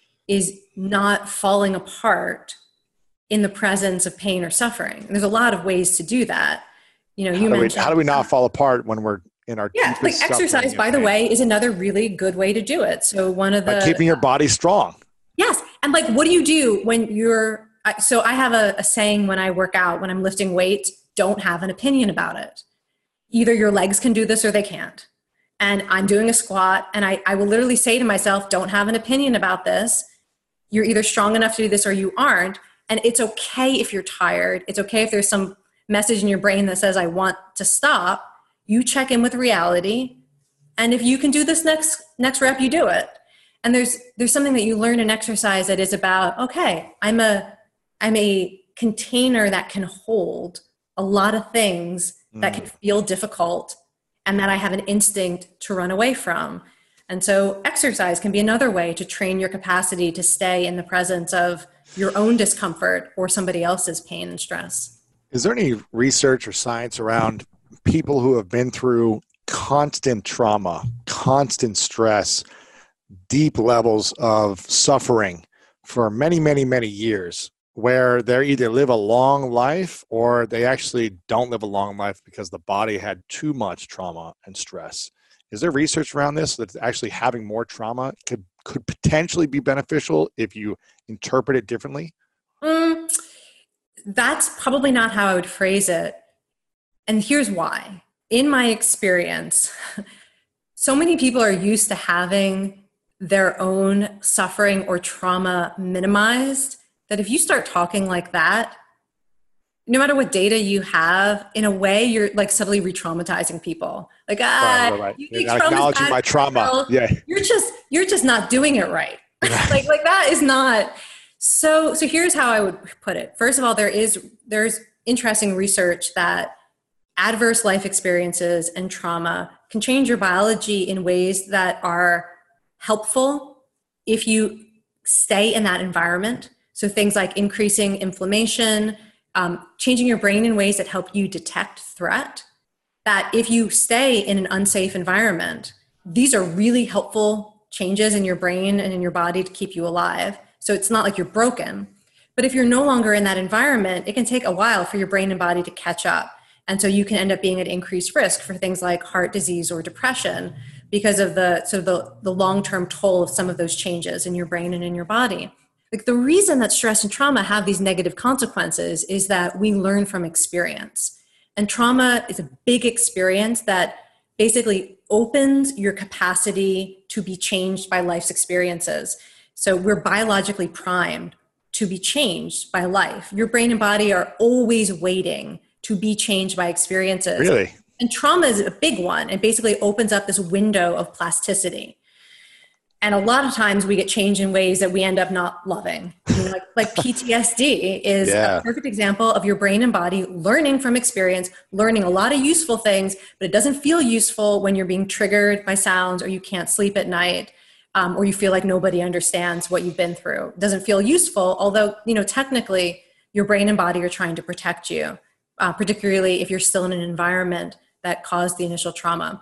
is not falling apart in the presence of pain or suffering. And there's a lot of ways to do that. You know, you how mentioned. Do we, how do we not fall apart when we're in our yeah, like exercise, by the way, is another really good way to do it. So one of the By keeping your body strong. Yes, and like, what do you do when you're? So I have a, a saying when I work out, when I'm lifting weights, don't have an opinion about it. Either your legs can do this or they can't. And I'm doing a squat, and I, I will literally say to myself, don't have an opinion about this. You're either strong enough to do this or you aren't. And it's okay if you're tired. It's okay if there's some message in your brain that says, I want to stop. You check in with reality. And if you can do this next, next rep, you do it. And there's, there's something that you learn in exercise that is about, okay, I'm a, I'm a container that can hold a lot of things mm. that can feel difficult and that I have an instinct to run away from. And so exercise can be another way to train your capacity to stay in the presence of your own discomfort or somebody else's pain and stress. Is there any research or science around people who have been through constant trauma, constant stress, deep levels of suffering for many, many, many years, where they either live a long life or they actually don't live a long life because the body had too much trauma and stress? Is there research around this that actually having more trauma could, could potentially be beneficial if you interpret it differently? Mm, that's probably not how I would phrase it. And here's why. in my experience, so many people are used to having their own suffering or trauma minimized that if you start talking like that, no matter what data you have, in a way, you're like subtly re-traumatizing people. Like, ah, Right, right, right. you You're think not trauma's acknowledging bad my for trauma. yourself. Yeah. You're just, you're just not doing it right. like, like that is not. So, so here's how I would put it. First of all, there is, there's interesting research that adverse life experiences and trauma can change your biology in ways that are helpful if you stay in that environment. So things like increasing inflammation, um, changing your brain in ways that help you detect threat, that if you stay in an unsafe environment, these are really helpful changes in your brain and in your body to keep you alive. So it's not like you're broken. But if you're no longer in that environment, it can take a while for your brain and body to catch up. And so you can end up being at increased risk for things like heart disease or depression because of the sort of the, the long-term toll of some of those changes in your brain and in your body. Like the reason that stress and trauma have these negative consequences is that we learn from experience. And trauma is a big experience that basically opens your capacity to be changed by life's experiences. So we're biologically primed to be changed by life. Your brain and body are always waiting to be changed by experiences. Really? And trauma is a big one. It basically opens up this window of plasticity. And a lot of times we get changed in ways that we end up not loving. You know, like, like P T S D is Yeah. a perfect example of your brain and body learning from experience, learning a lot of useful things, but it doesn't feel useful when you're being triggered by sounds or you can't sleep at night, um, or you feel like nobody understands what you've been through. It doesn't feel useful, although, you know, technically your brain and body are trying to protect you, uh, particularly if you're still in an environment that caused the initial trauma.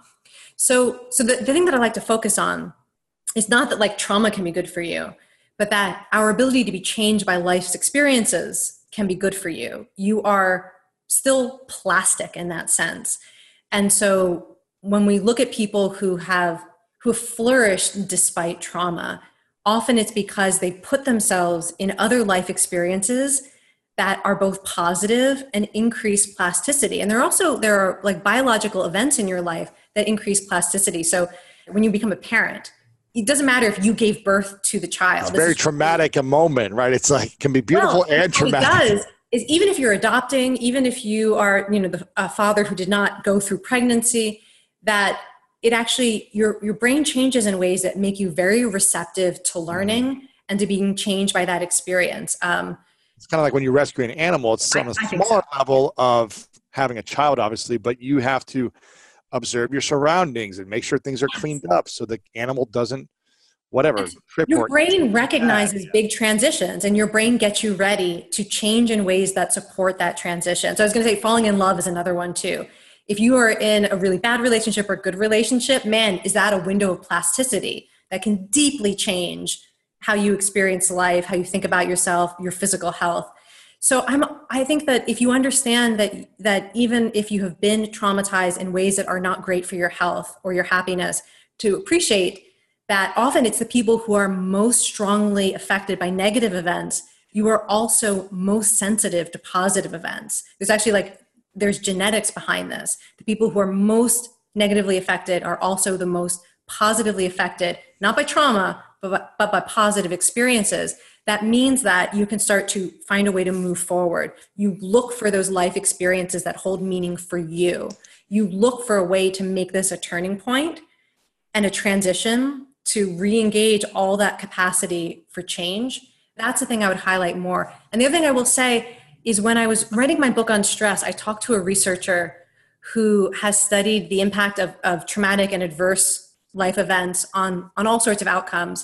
So, so the, the thing that I like to focus on is not that like trauma can be good for you, but that our ability to be changed by life's experiences can be good for you. You are still plastic in that sense. And so when we look at people who have who have flourished despite trauma, often it's because they put themselves in other life experiences that are both positive and increase plasticity. And there are also, there are like biological events in your life that increase plasticity. So when you become a parent, it doesn't matter if you gave birth to the child. It's very traumatic a moment, right? It's like, can be beautiful well, and traumatic. What it does is even if you're adopting, even if you are, you know, the, a father who did not go through pregnancy, that it actually, your, your brain changes in ways that make you very receptive to learning mm-hmm. and to being changed by that experience. Um, It's kind of like when you rescue an animal, it's on a I, I smaller so. level of having a child, obviously, but you have to observe your surroundings and make sure things are yes. cleaned up so the animal doesn't, whatever. Trip your or, brain recognizes big transitions and your brain gets you ready to change in ways that support that transition. So I was going to say falling in love is another one too. If you are in a really bad relationship or good relationship, man, is that a window of plasticity that can deeply change how you experience life, how you think about yourself, your physical health. So I'm, I think that if you understand that, that even if you have been traumatized in ways that are not great for your health or your happiness, to appreciate that often it's the people who are most strongly affected by negative events. You are also most sensitive to positive events. There's actually like, there's genetics behind this. The people who are most negatively affected are also the most positively affected, not by trauma, but, but by positive experiences. That means that you can start to find a way to move forward. You look for those life experiences that hold meaning for you. You look for a way to make this a turning point and a transition to re-engage all that capacity for change. That's the thing I would highlight more. And the other thing I will say is when I was writing my book on stress, I talked to a researcher who has studied the impact of, of traumatic and adverse life events on, on all sorts of outcomes.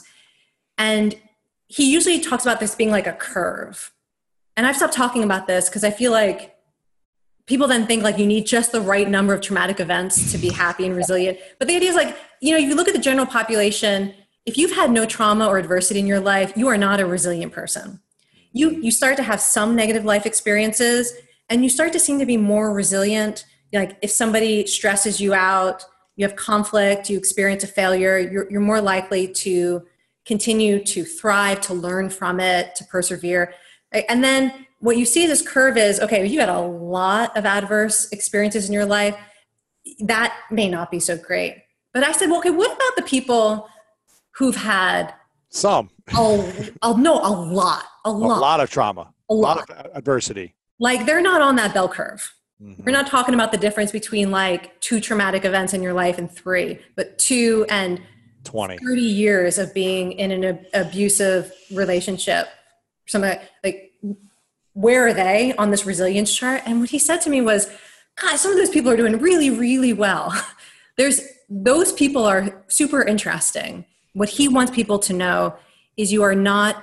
And he usually talks about this being like a curve. And I've stopped talking about this because I feel like people then think like you need just the right number of traumatic events to be happy and resilient. But the idea is like, you know, if you look at the general population, if you've had no trauma or adversity in your life, you are not a resilient person. You, you start to have some negative life experiences and you start to seem to be more resilient. Like if somebody stresses you out, you have conflict, you experience a failure, you're, you're more likely to continue to thrive, to learn from it, to persevere. And then what you see this curve is, okay, you had a lot of adverse experiences in your life. that may not be so great. But I said, well, okay, what about the people who've had some, oh, oh no, a lot, a lot, a lot of trauma, a lot, lot of adversity. Like they're not on that bell curve. Mm-hmm. We're not talking about the difference between like two traumatic events in your life and three, but two and twenty, thirty years of being in an ab- abusive relationship. Something like, like, where are they on this resilience chart? And what he said to me was, God, some of those people are doing really, really well. There's those people are super interesting. What he wants people to know is you are not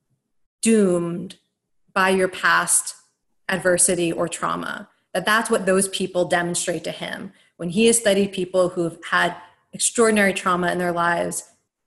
doomed by your past adversity or trauma. That that's what those people demonstrate to him. When he has studied people who've had extraordinary trauma in their lives,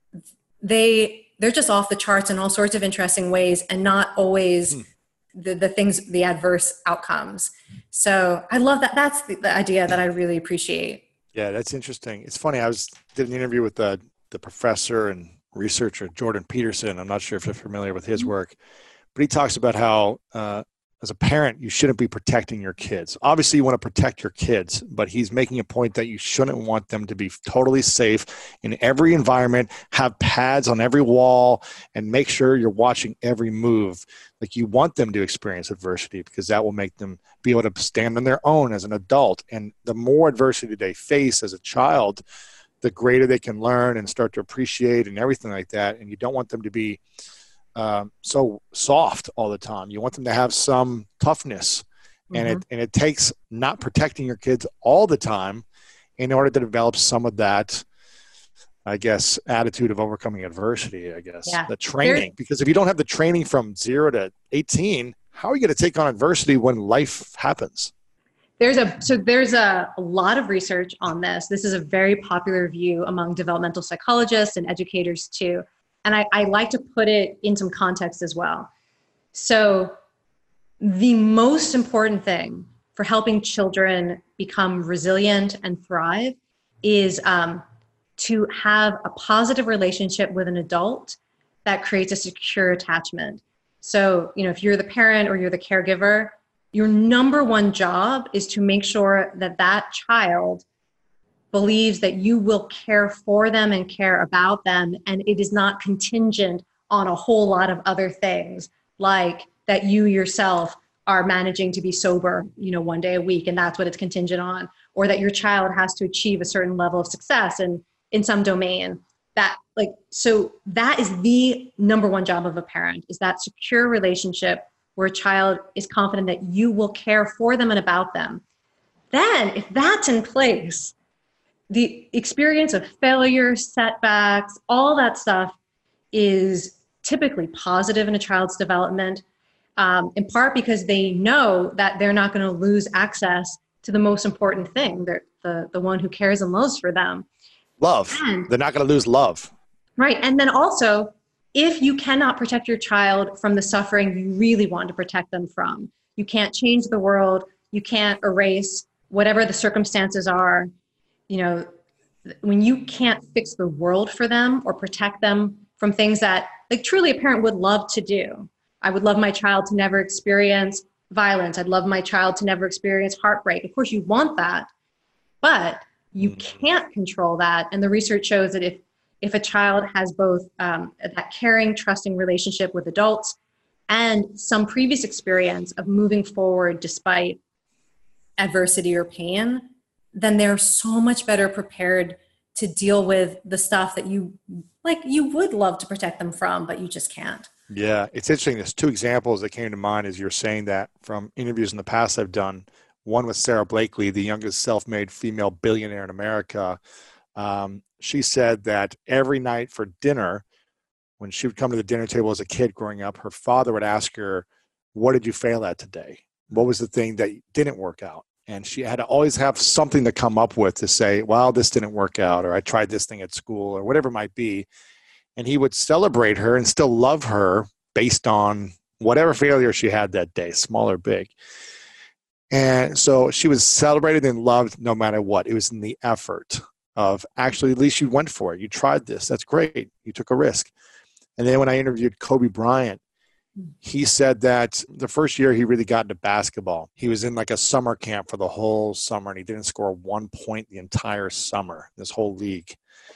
they, they're just off the charts in all sorts of interesting ways and not always hmm. the, the things, the adverse outcomes. So I love that. That's the, the idea that I really appreciate. Yeah, that's interesting. It's funny. I was did an interview with the, the professor and researcher, Jordan Peterson. I'm not sure if you're familiar with his work, but he talks about how, uh, as a parent, you shouldn't be protecting your kids. Obviously, you want to protect your kids, but he's making a point that you shouldn't want them to be totally safe in every environment, have pads on every wall, and make sure you're watching every move. Like you want them to experience adversity because that will make them be able to stand on their own as an adult. And the more adversity they face as a child, the greater they can learn and start to appreciate and everything like that. And you don't want them to be Um, so soft all the time. You want them to have some toughness, and mm-hmm. it and it takes not protecting your kids all the time in order to develop some of that, I guess, attitude of overcoming adversity. I guess yeah. the training, There's, because if you don't have the training from zero to eighteen, how are you going to take on adversity when life happens? There's a so there's a, a lot of research on this. This is a very popular view among developmental psychologists and educators too. And I, I like to put it in some context as well. So the most important thing for helping children become resilient and thrive is um, to have a positive relationship with an adult that creates a secure attachment. So, you know, if you're the parent or you're the caregiver, your number one job is to make sure that that child believes that you will care for them and care about them, and it is not contingent on a whole lot of other things, like that you yourself are managing to be sober, you know, one day a week, and that's what it's contingent on, or that your child has to achieve a certain level of success in, in some domain. That like, so that is the number one job of a parent, is that secure relationship where a child is confident that you will care for them and about them. Then if that's in place, the experience of failure, setbacks, all that stuff is typically positive in a child's development, um, in part because they know that they're not going to lose access to the most important thing, they're the, the one who cares and loves for them. Love. And, they're not going to lose love. Right. And then also, if you cannot protect your child from the suffering you really want to protect them from, you can't change the world, you can't erase whatever the circumstances are. You know, when you can't fix the world for them or protect them from things that like truly a parent would love to do. I would love my child to never experience violence. I'd love my child to never experience heartbreak. Of course you want that, but you can't control that. And the research shows that if, if a child has both um, that caring, trusting relationship with adults and some previous experience of moving forward despite adversity or pain, then they're so much better prepared to deal with the stuff that you like you would love to protect them from, but you just can't. Yeah, it's interesting. There's two examples that came to mind as you're saying that from interviews in the past I've done. One with Sarah Blakely, the youngest self-made female billionaire in America. Um, she said that every night for dinner, when she would come to the dinner table as a kid growing up, her father would ask her, "What did you fail at today? What was the thing that didn't work out?" And she had to always have something to come up with to say, well, this didn't work out, or I tried this thing at school, or whatever it might be. And he would celebrate her and still love her based on whatever failure she had that day, small or big. And so she was celebrated and loved no matter what. It was in the effort of actually, at least you went for it. You tried this. That's great. You took a risk. And then when I interviewed Kobe Bryant, He said that the first year he really got into basketball, he was in like a summer camp for the whole summer, and he didn't score one point the entire summer, this whole league.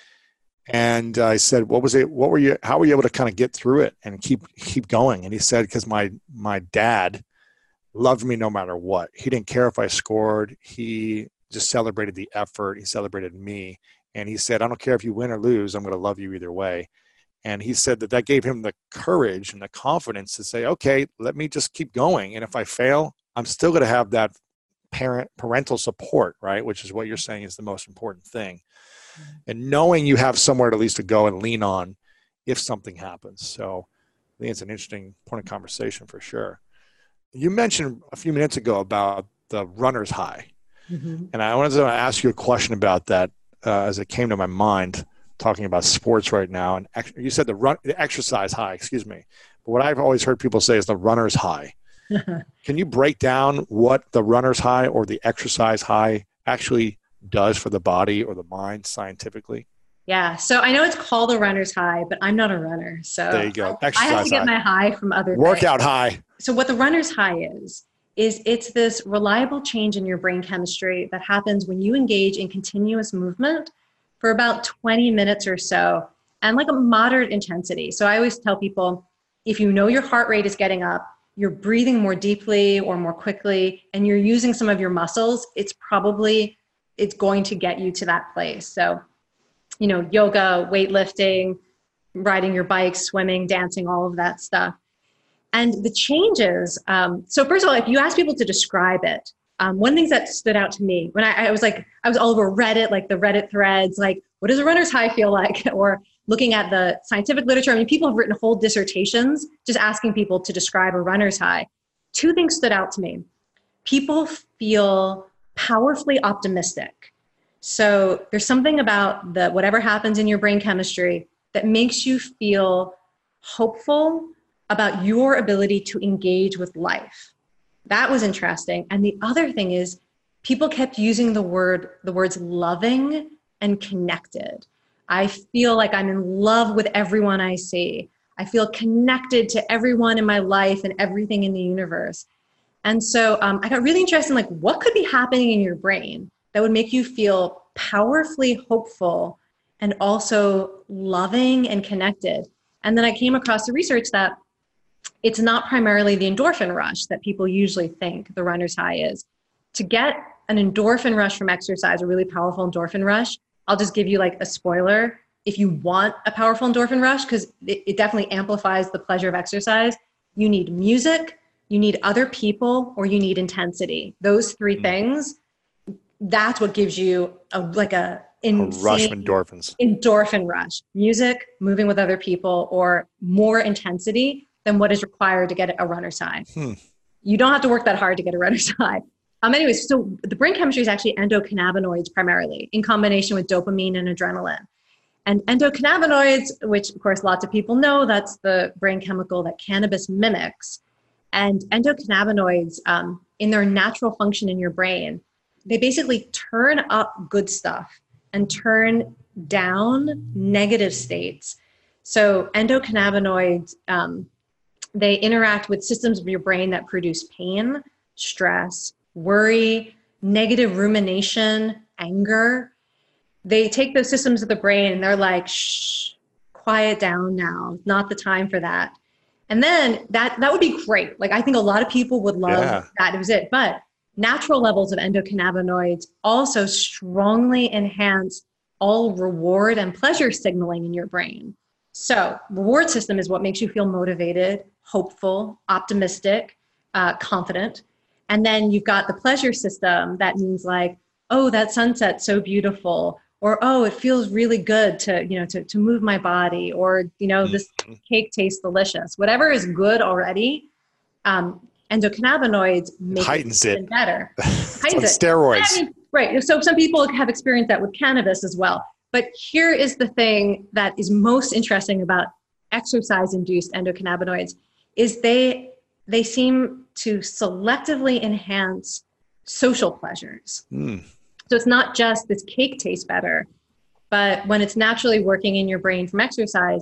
And I said, what was it? What were you, how were you able to kind of get through it and keep, keep going? And he said, because my, my dad loved me no matter what. He didn't care if I scored. He just celebrated the effort. He celebrated me. And he said, I don't care if you win or lose, I'm going to love you either way. And he said that that gave him the courage and the confidence to say, okay, let me just keep going. And if I fail, I'm still going to have that parent parental support, right? Which is what you're saying is the most important thing. Mm-hmm. And knowing you have somewhere at least to go and lean on if something happens. So I think it's an interesting point of conversation for sure. You mentioned a few minutes ago about the runner's high. Mm-hmm. And I wanted to ask you a question about that uh, as it came to my mind, talking about sports right now. And ex- you said the run, the exercise high, excuse me. But what I've always heard people say is the runner's high. Can you break down what the runner's high or the exercise high actually does for the body or the mind scientifically? Yeah. So I know it's called a runner's high, but I'm not a runner. So there you go. Exercise I have to get high. my high from other Workout things. high. So what the runner's high is, is it's this reliable change in your brain chemistry that happens when you engage in continuous movement for about twenty minutes or so, and like a moderate intensity. So I always tell people, if you know your heart rate is getting up, you're breathing more deeply or more quickly, and you're using some of your muscles, it's probably, it's going to get you to that place. So, you know, yoga, weightlifting, riding your bike, swimming, dancing, all of that stuff. And the changes, um, so first of all, if you ask people to describe it, Um, one thing that stood out to me when I, I was like, I was all over Reddit, like the Reddit threads, like, what does a runner's high feel like? Or looking at the scientific literature. I mean, people have written whole dissertations just asking people to describe a runner's high. Two things stood out to me. People feel powerfully optimistic. So there's something about the whatever happens in your brain chemistry that makes you feel hopeful about your ability to engage with life. That was interesting. And the other thing is people kept using the word, the words loving and connected. I feel like I'm in love with everyone I see. I feel connected to everyone in my life and everything in the universe. And so um, I got really interested in like, what could be happening in your brain that would make you feel powerfully hopeful and also loving and connected. And then I came across the research that it's not primarily the endorphin rush that people usually think the runner's high is. To get an endorphin rush from exercise, a really powerful endorphin rush, I'll just give you like a spoiler. If you want a powerful endorphin rush, because it, it definitely amplifies the pleasure of exercise, you need music, you need other people, or you need intensity. Those three mm. things, that's what gives you a, like a, insane a rush of endorphins. Endorphin rush. Music, moving with other people, or more intensity than what is required to get a runner's high. Hmm. You don't have to work that hard to get a runner's high. Um, anyways, so the brain chemistry is actually endocannabinoids primarily in combination with dopamine and adrenaline. And endocannabinoids, which of course lots of people know, that's the brain chemical that cannabis mimics. And endocannabinoids, um, in their natural function in your brain, they basically turn up good stuff and turn down negative states. So endocannabinoids, um, they interact with systems of your brain that produce pain, stress, worry, negative rumination, anger. They take those systems of the brain and they're like, shh, quiet down now. Not the time for that. And then that, that would be great. Like, I think a lot of people would love yeah. that. It was it. But natural levels of endocannabinoids also strongly enhance all reward and pleasure signaling in your brain. So reward system is what makes you feel motivated, hopeful, optimistic, uh, confident. And then you've got the pleasure system that means like, oh, that sunset's so beautiful, or, oh, it feels really good to, you know, to, to move my body, or, you know, this cake tastes delicious. Whatever is good already, um, endocannabinoids make heightens it, it better. Heightens like it. Steroids. I mean, right. So some people have experienced that with cannabis as well. But here is the thing that is most interesting about exercise-induced endocannabinoids is they they seem to selectively enhance social pleasures. Mm. So it's not just this cake tastes better, but when it's naturally working in your brain from exercise,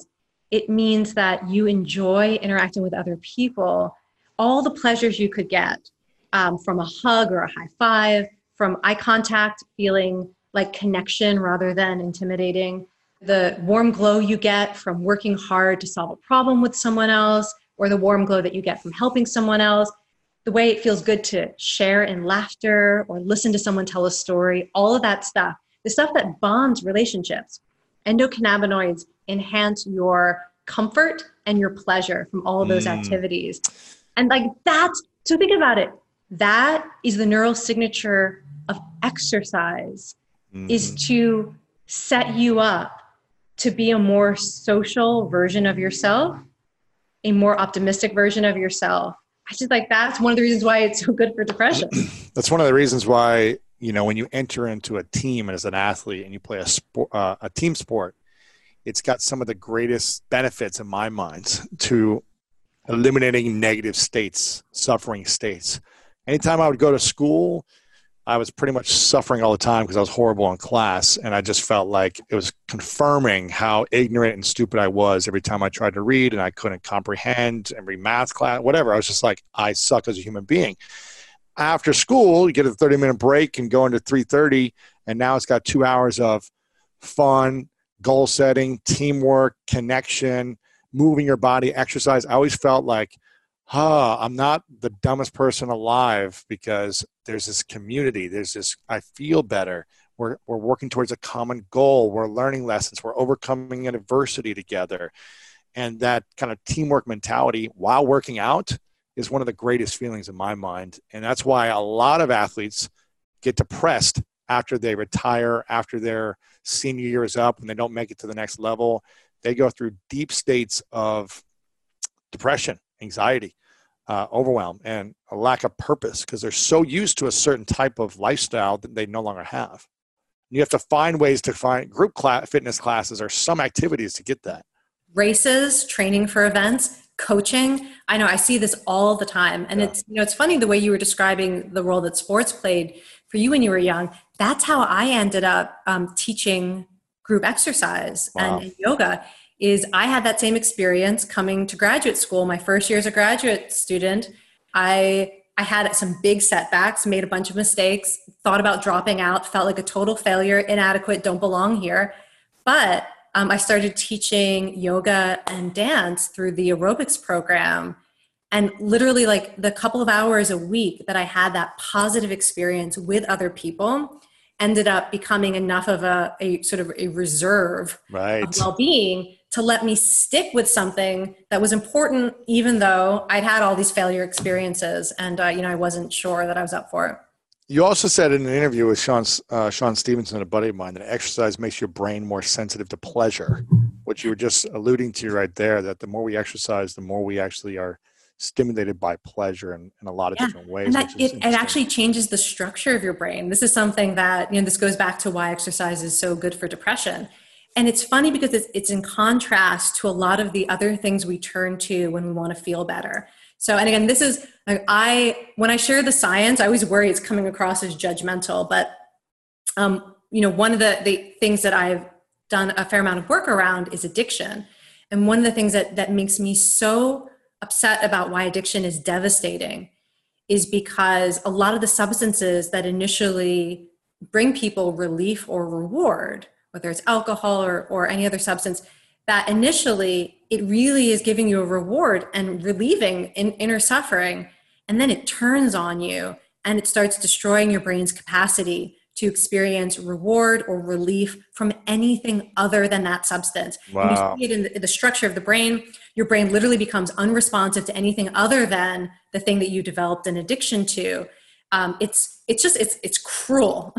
It means that you enjoy interacting with other people, all the pleasures you could get um, from a hug or a high five, from eye contact, feeling like connection rather than intimidating, the warm glow you get from working hard to solve a problem with someone else, or the warm glow that you get from helping someone else, the way it feels good to share in laughter or listen to someone tell a story, all of that stuff, the stuff that bonds relationships. Endocannabinoids enhance your comfort and your pleasure from all of those mm. activities. And like that's, so think about it. That is the neural signature of exercise, mm-hmm. is to set you up to be a more social version of yourself, a more optimistic version of yourself. I just like, that's one of the reasons why it's so good for depression. That's one of the reasons why, you know, when you enter into a team as an athlete and you play a sport, uh, a team sport, it's got some of the greatest benefits in my mind to eliminating negative states, suffering states. Anytime I would go to school, I was pretty much suffering all the time because I was horrible in class. And I just felt like it was confirming how ignorant and stupid I was every time I tried to read and I couldn't comprehend every math class, whatever. I was just like, I suck as a human being. After school, you get a thirty minute break and go into three thirty. And now it's got two hours of fun, goal setting, teamwork, connection, moving your body, exercise. I always felt like, huh, I'm not the dumbest person alive because there's this community. There's this, I feel better. We're, we're working towards a common goal. We're learning lessons. We're overcoming adversity together. And that kind of teamwork mentality while working out is one of the greatest feelings in my mind. And that's why a lot of athletes get depressed after they retire, after their senior year is up and they don't make it to the next level. They go through deep states of depression, anxiety, uh, overwhelm, and a lack of purpose because they're so used to a certain type of lifestyle that they no longer have. You have to find ways to find group class, fitness classes or some activities to get that. Races, training for events, coaching. I know I see this all the time. And yeah. it's, you know, it's funny the way you were describing the role that sports played for you when you were young. That's how I ended up um, teaching group exercise wow. and yoga. Is I had that same experience coming to graduate school. My first year as a graduate student, I I had some big setbacks, made a bunch of mistakes, thought about dropping out, felt like a total failure, inadequate, don't belong here. But um, I started teaching yoga and dance through the aerobics program. And literally like the couple of hours a week that I had that positive experience with other people ended up becoming enough of a, a sort of a reserve right. of well-being to let me stick with something that was important, even though I'd had all these failure experiences and, uh, you know, I wasn't sure that I was up for it. You also said in an interview with Sean, uh, Sean Stevenson, a buddy of mine, that exercise makes your brain more sensitive to pleasure, which you were just alluding to right there, that the more we exercise, the more we actually are stimulated by pleasure in, in a lot of yeah. different ways. And that, it, it actually changes the structure of your brain. This is something that, you know, this goes back to why exercise is so good for depression. And it's funny because it's, it's in contrast to a lot of the other things we turn to when we want to feel better. So, and again, this is, like, I, when I share the science, I always worry it's coming across as judgmental, but, um, you know, one of the, the things that I've done a fair amount of work around is addiction. And one of the things that, that makes me so upset about why addiction is devastating is because a lot of the substances that initially bring people relief or reward, whether it's alcohol or, or any other substance, that initially it really is giving you a reward and relieving in, inner suffering. And then it turns on you and it starts destroying your brain's capacity to experience reward or relief from anything other than that substance. Wow. And you see it in the, in the structure of the brain. Your brain literally becomes unresponsive to anything other than the thing that you developed an addiction to. Um, it's it's just, it's it's cruel.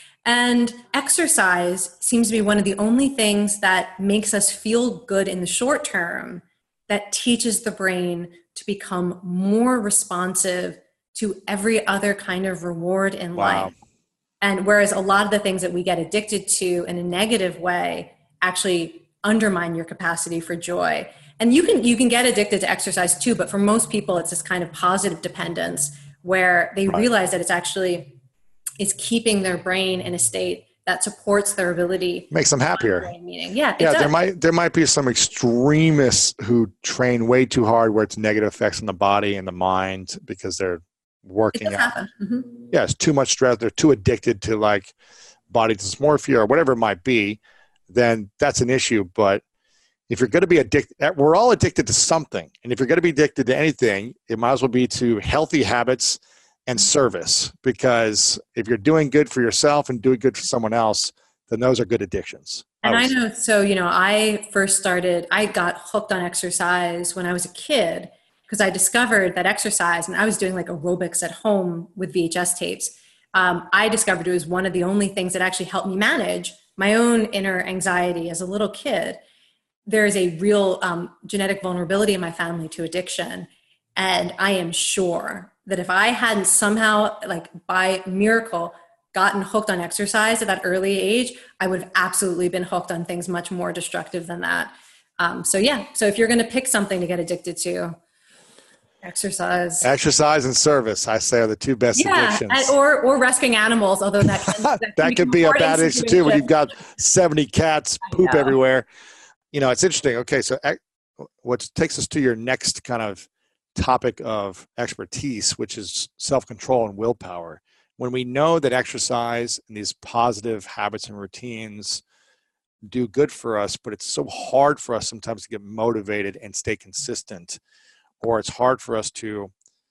And exercise seems to be one of the only things that makes us feel good in the short term, that teaches the brain to become more responsive to every other kind of reward in wow. life. And whereas a lot of the things that we get addicted to in a negative way actually undermine your capacity for joy. And you can you can get addicted to exercise too, but for most people, it's this kind of positive dependence where they right. realize that it's actually is keeping their brain in a state that supports their ability. Makes them happier. Meaning. Yeah, it yeah. does. There might there might be some extremists who train way too hard, where it's negative effects on the body and the mind because they're working it does out. Happen. Mm-hmm. Yeah, it's too much stress. They're too addicted to like body dysmorphia or whatever it might be. Then that's an issue. But if you're going to be addicted, we're all addicted to something. And if you're going to be addicted to anything, it might as well be to healthy habits and service. Because if you're doing good for yourself and doing good for someone else, then those are good addictions. And I, I know, so, you know, I first started, I got hooked on exercise when I was a kid because I discovered that exercise, and I was doing like aerobics at home with V H S tapes. Um, I discovered it was one of the only things that actually helped me manage my own inner anxiety as a little kid. There is a real um, genetic vulnerability in my family to addiction. And I am sure that if I hadn't somehow, like by miracle, gotten hooked on exercise at that early age, I would have absolutely been hooked on things much more destructive than that. Um, so yeah, so if you're going to pick something to get addicted to, exercise. Exercise and service, I say, are the two best yeah, addictions. And, or, or rescuing animals, although that can, that, can that could be a bad addiction too when you've got seventy cats poop everywhere. You know, it's interesting. Okay, so what takes us to your next kind of topic of expertise, which is self-control and willpower. When we know that exercise and these positive habits and routines do good for us, but it's so hard for us sometimes to get motivated and stay consistent, or it's hard for us to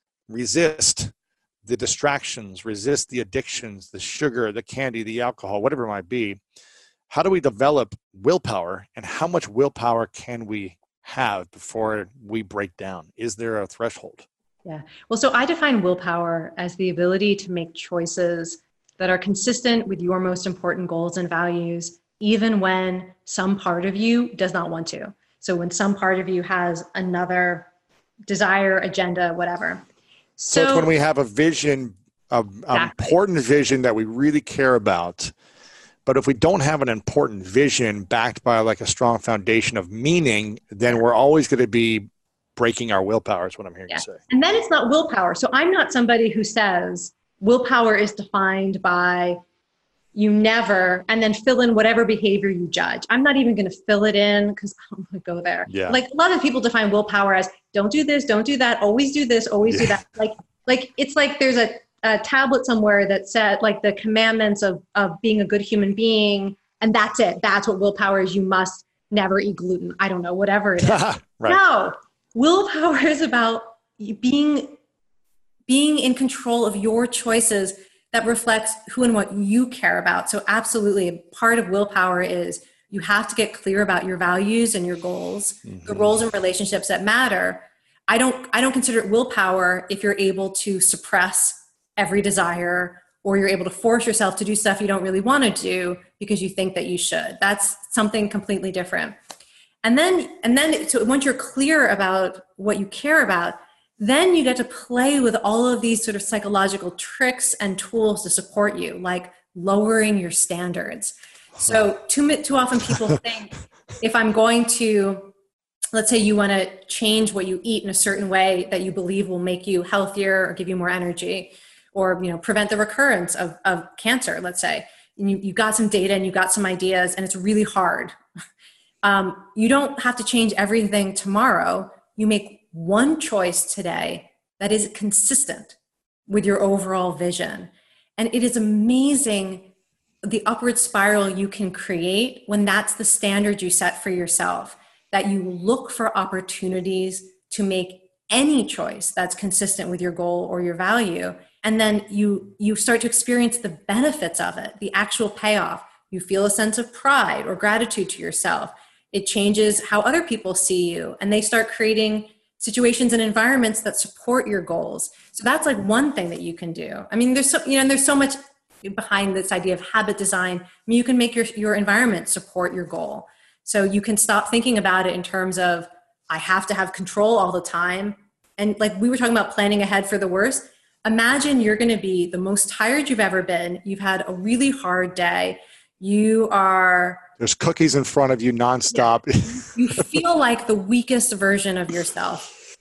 resist the distractions, resist the addictions, the sugar, the candy, the alcohol, whatever it might be. How do we develop willpower, and how much willpower can we have before we break down? Is there a threshold? Yeah. Well, so I define willpower as the ability to make choices that are consistent with your most important goals and values, even when some part of you does not want to. So when some part of you has another desire, agenda, whatever. So, so it's when we have a vision, an exactly. important vision that we really care about. But if we don't have an important vision backed by like a strong foundation of meaning, then we're always going to be breaking our willpower is what I'm hearing yeah. you say. And then it's not willpower. So I'm not somebody who says willpower is defined by you never, and then fill in whatever behavior you judge. I'm not even going to fill it in because I don't want to go there. Yeah. Like a lot of people define willpower as don't do this, don't do that, always do this, always yeah. do that. Like, like it's like there's a, a tablet somewhere that said like the commandments of, of being a good human being. And that's it. That's what willpower is. You must never eat gluten. I don't know, whatever it is. Right. No, willpower is about being, being in control of your choices that reflects who and what you care about. So absolutely, part of willpower is you have to get clear about your values and your goals, mm-hmm. the roles and relationships that matter. I don't, I don't consider it willpower if you're able to suppress every desire, or you're able to force yourself to do stuff you don't really want to do because you think that you should. That's something completely different. And then, and then so once you're clear about what you care about, then you get to play with all of these sort of psychological tricks and tools to support you, like lowering your standards. So too, too often people think if I'm going to, let's say you want to change what you eat in a certain way that you believe will make you healthier or give you more energy, or, you know, prevent the recurrence of, of cancer, let's say, and you, you've got some data and you've got some ideas and it's really hard. Um, you don't have to change everything tomorrow. You make one choice today that is consistent with your overall vision. And it is amazing the upward spiral you can create when that's the standard you set for yourself, that you look for opportunities to make any choice that's consistent with your goal or your value. And then you, you start to experience the benefits of it, the actual payoff. You feel a sense of pride or gratitude to yourself. It changes how other people see you, and they start creating situations and environments that support your goals. So that's like one thing that you can do. I mean, there's so, you know, and there's so much behind this idea of habit design. I mean, you can make your, your environment support your goal. So you can stop thinking about it in terms of, I have to have control all the time. And like we were talking about planning ahead for the worst. Imagine you're going to be the most tired you've ever been. You've had a really hard day. You are... There's cookies in front of you nonstop. Yeah. You feel like the weakest version of yourself.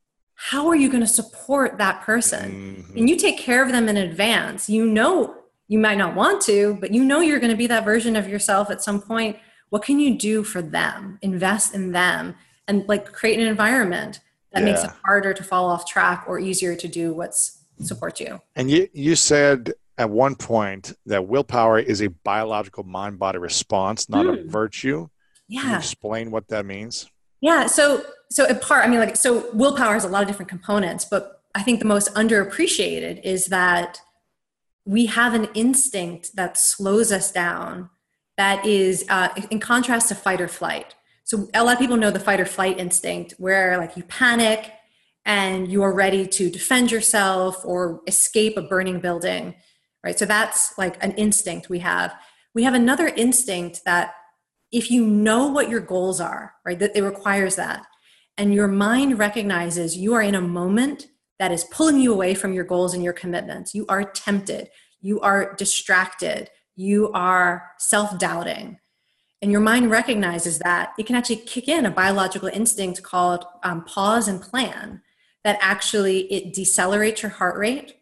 How are you going to support that person? Mm-hmm. And you take care of them in advance. You know, You might not want to, but you know you're going to be that version of yourself at some point. What can you do for them? Invest in them and like create an environment that Yeah. makes it harder to fall off track or easier to do what's supports you. And you, you said at one point that willpower is a biological mind-body response, not Mm. a virtue. Yeah. Can you explain what that means? Yeah. So, so in part, I mean, like, so willpower has a lot of different components, but I think the most underappreciated is that we have an instinct that slows us down that is uh, in contrast to fight or flight. So a lot of people know the fight or flight instinct where like you panic and you are ready to defend yourself or escape a burning building, right? So that's like an instinct we have. We have another instinct that if you know what your goals are, right, that it requires that. And your mind recognizes you are in a moment that is pulling you away from your goals and your commitments. You are tempted, you are distracted, you are self-doubting. And your mind recognizes that, it can actually kick in a biological instinct called um, pause and plan that actually it decelerates your heart rate,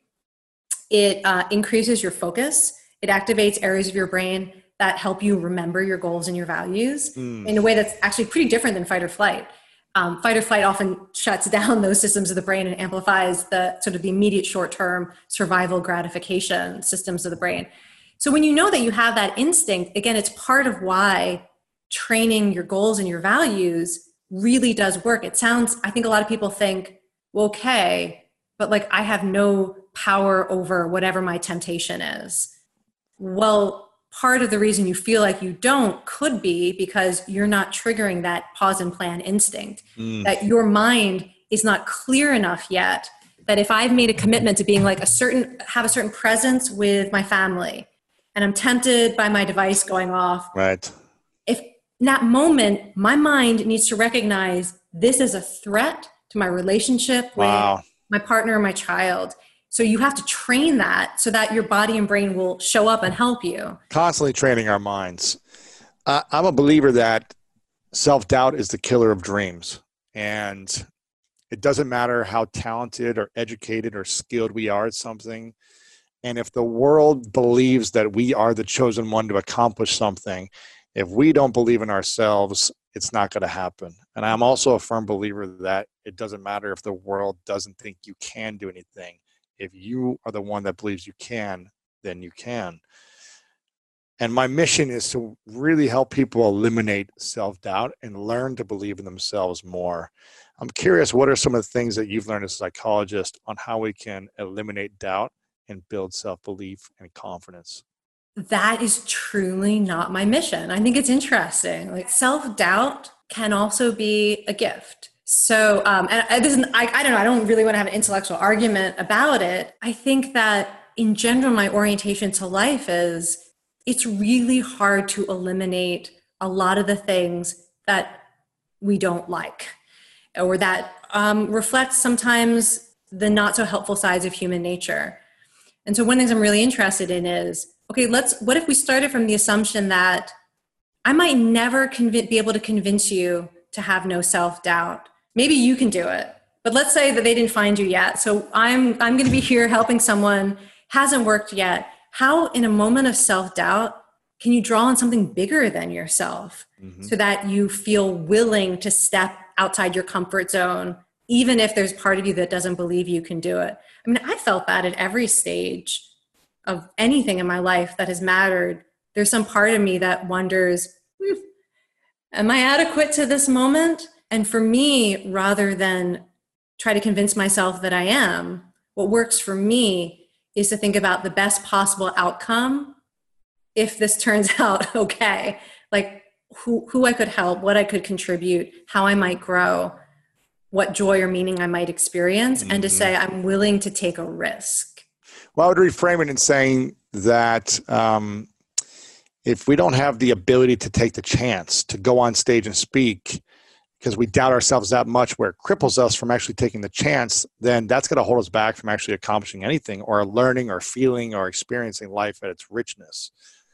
it uh, increases your focus, it activates areas of your brain that help you remember your goals and your values mm. in a way that's actually pretty different than fight or flight. Um, fight or flight often shuts down those systems of the brain and amplifies the sort of the immediate short-term survival gratification systems of the brain. So when you know that you have that instinct, again, it's part of why training your goals and your values really does work. It sounds, I think a lot of people think, well, okay, but like I have no power over whatever my temptation is. Well, part of the reason you feel like you don't could be because you're not triggering that pause and plan instinct, mm. that your mind is not clear enough yet that if I've made a commitment to being like a certain, have a certain presence with my family, and I'm tempted by my device going off. Right. If in that moment, my mind needs to recognize this is a threat to my relationship with wow. my partner or my child. So you have to train that so that your body and brain will show up and help you. Constantly training our minds. Uh, I'm a believer that self-doubt is the killer of dreams. And it doesn't matter how talented or educated or skilled we are at something. And if the world believes that we are the chosen one to accomplish something, if we don't believe in ourselves, it's not going to happen. And I'm also a firm believer that it doesn't matter if the world doesn't think you can do anything. If you are the one that believes you can, then you can. And my mission is to really help people eliminate self-doubt and learn to believe in themselves more. I'm curious, what are some of the things that you've learned as a psychologist on how we can eliminate doubt and build self-belief and confidence? That is truly not my mission. I think it's interesting. Like self-doubt can also be a gift. So, um, and I, this is, I, I don't know, I don't really want to have an intellectual argument about it. I think that in general, my orientation to life is it's really hard to eliminate a lot of the things that we don't like or that um, reflect sometimes the not so helpful sides of human nature. And so one of the things I'm really interested in is, okay, let's, what if we started from the assumption that I might never conv- be able to convince you to have no self-doubt. Maybe you can do it, but let's say that they didn't find you yet. So I'm, I'm going to be here helping someone, hasn't worked yet. How in a moment of self-doubt can you draw on something bigger than yourself mm-hmm. so that you feel willing to step outside your comfort zone, even if there's part of you that doesn't believe you can do it? I mean, I felt that at every stage of anything in my life that has mattered. There's some part of me that wonders, hmm, am I adequate to this moment? And for me, rather than try to convince myself that I am, what works for me is to think about the best possible outcome if this turns out okay, like who, who I could help, what I could contribute, how I might grow, what joy or meaning I might experience, mm-hmm. and to say I'm willing to take a risk. Well, I would reframe it in saying that um, if we don't have the ability to take the chance to go on stage and speak because we doubt ourselves that much where it cripples us from actually taking the chance, then that's going to hold us back from actually accomplishing anything or learning or feeling or experiencing life at its richness.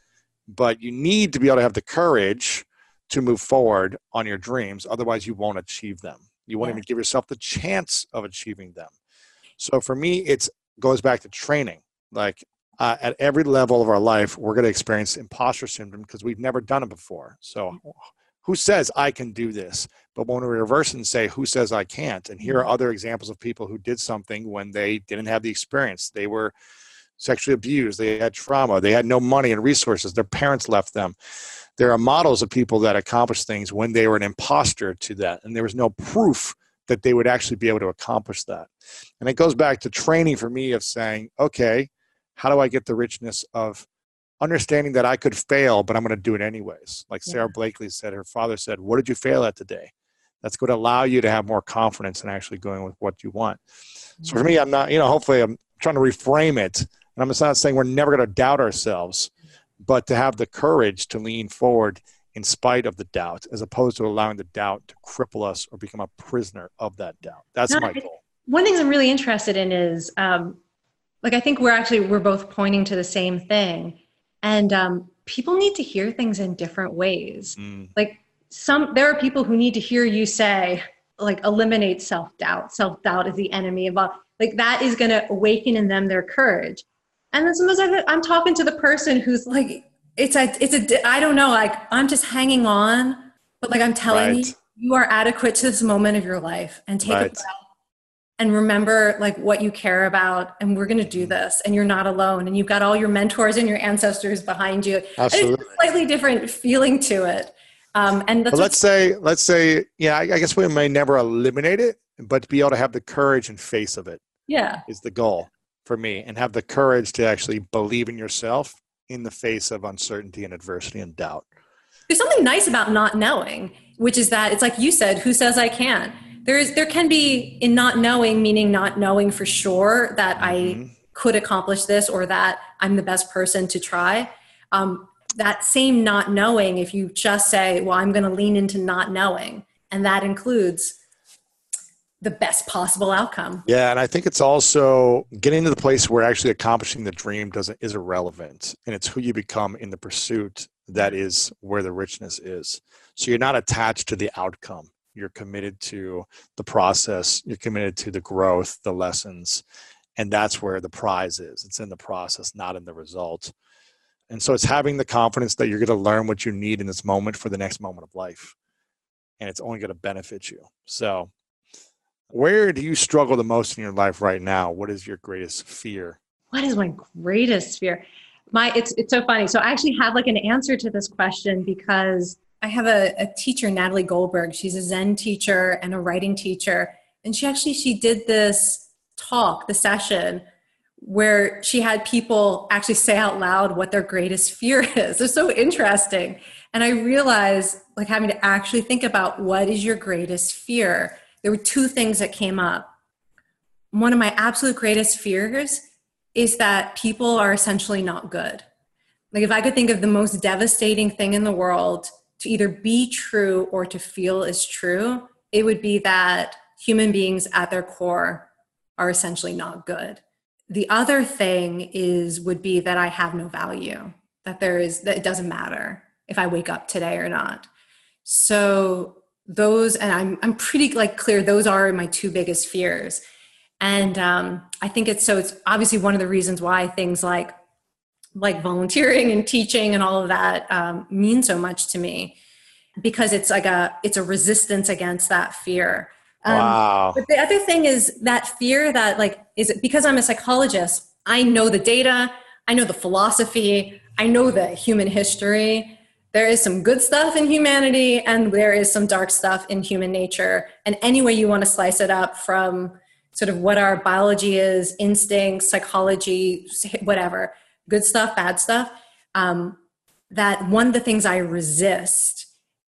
But you need to be able to have the courage to move forward on your dreams. Otherwise, you won't achieve them. You won't yeah. even give yourself the chance of achieving them. So for me, it goes back to training. Like uh, at every level of our life, we're going to experience imposter syndrome because we've never done it before. So who says I can do this? But when we reverse and say, who says I can't? And here are other examples of people who did something when they didn't have the experience. They were sexually abused. They had trauma. They had no money and resources. Their parents left them. There are models of people that accomplished things when they were an imposter to that. And there was no proof that they would actually be able to accomplish that. And it goes back to training for me of saying, okay, how do I get the richness of understanding that I could fail, but I'm going to do it anyways? Like Sarah yeah. Blakely said, her father said, what did you fail at today? That's going to allow you to have more confidence in actually going with what you want. Mm-hmm. So for me, I'm not, you know, hopefully I'm trying to reframe it. And I'm not saying we're never going to doubt ourselves, but to have the courage to lean forward in spite of the doubt, as opposed to allowing the doubt to cripple us or become a prisoner of that doubt. That's no, my goal. One thing I'm really interested in is, um, like, I think we're actually, we're both pointing to the same thing. And um, people need to hear things in different ways. Mm. Like some, there are people who need to hear you say, like, eliminate self-doubt. Self-doubt is the enemy of all. Like, that is going to awaken in them their courage. And then sometimes I'm talking to the person who's like, it's a, it's a, I don't know, like, I'm just hanging on, but like, I'm telling right. you, you are adequate to this moment of your life, and take right. a breath and remember like what you care about. And we're going to do this, and you're not alone. And you've got all your mentors and your ancestors behind you. Absolutely. And it's a slightly different feeling to it. Um, and that's but let's say, let's say, yeah, I, I guess we may never eliminate it, but to be able to have the courage and face of it. Yeah. Is the goal for me, and have the courage to actually believe in yourself in the face of uncertainty and adversity and doubt. There's something nice about not knowing, which is that it's like you said, who says I can? There is, there can be in not knowing, meaning not knowing for sure that mm-hmm. I could accomplish this, or that I'm the best person to try. Um, that same not knowing, if you just say, well, I'm going to lean into not knowing, and that includes the best possible outcome. Yeah. And I think it's also getting to the place where actually accomplishing the dream doesn't is irrelevant. And it's who you become in the pursuit that is where the richness is. So you're not attached to the outcome. You're committed to the process. You're committed to the growth, the lessons. And that's where the prize is. It's in the process, not in the result. And so it's having the confidence that you're going to learn what you need in this moment for the next moment of life. And it's only going to benefit you. So where do you struggle the most in your life right now? What is your greatest fear? What is my greatest fear? My, it's it's so funny. So I actually have like an answer to this question, because I have a, a teacher, Natalie Goldberg. She's a Zen teacher and a writing teacher. And she actually, she did this talk, the session, where she had people actually say out loud what their greatest fear is. It's so interesting. And I realized, like, having to actually think about what is your greatest fear. There were two things that came up. One of my absolute greatest fears is that people are essentially not good. Like, if I could think of the most devastating thing in the world to either be true or to feel is true, it would be that human beings at their core are essentially not good. The other thing is, would be that I have no value, that there is, that it doesn't matter if I wake up today or not. So those, and I'm I'm pretty like clear, those are my two biggest fears. And um, I think it's, so it's obviously one of the reasons why things like, like volunteering and teaching and all of that um, mean so much to me, because it's like a, it's a resistance against that fear. Um, wow. But the other thing is that fear that, like, is it because I'm a psychologist, I know the data, I know the philosophy, I know the human history. There is some good stuff in humanity, and there is some dark stuff in human nature. And any way you want to slice it up, from sort of what our biology is, instincts, psychology, whatever, good stuff, bad stuff, um, that one of the things I resist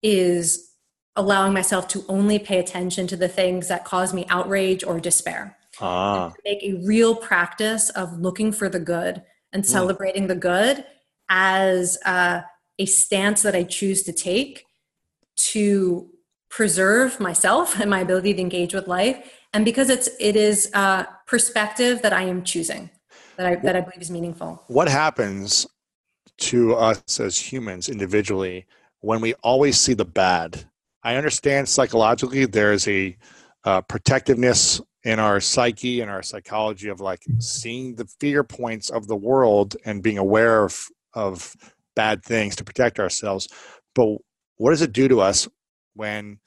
is allowing myself to only pay attention to the things that cause me outrage or despair. Ah. Make a real practice of looking for the good and celebrating mm. the good as uh, a stance that I choose to take to preserve myself and my ability to engage with life. And because it's, it is a perspective that I am choosing, that I, that I believe is meaningful. What happens to us as humans individually when we always see the bad? I understand psychologically there's a uh, protectiveness in our psyche and our psychology of like seeing the fear points of the world and being aware of, of bad things to protect ourselves. But what does it do to us when,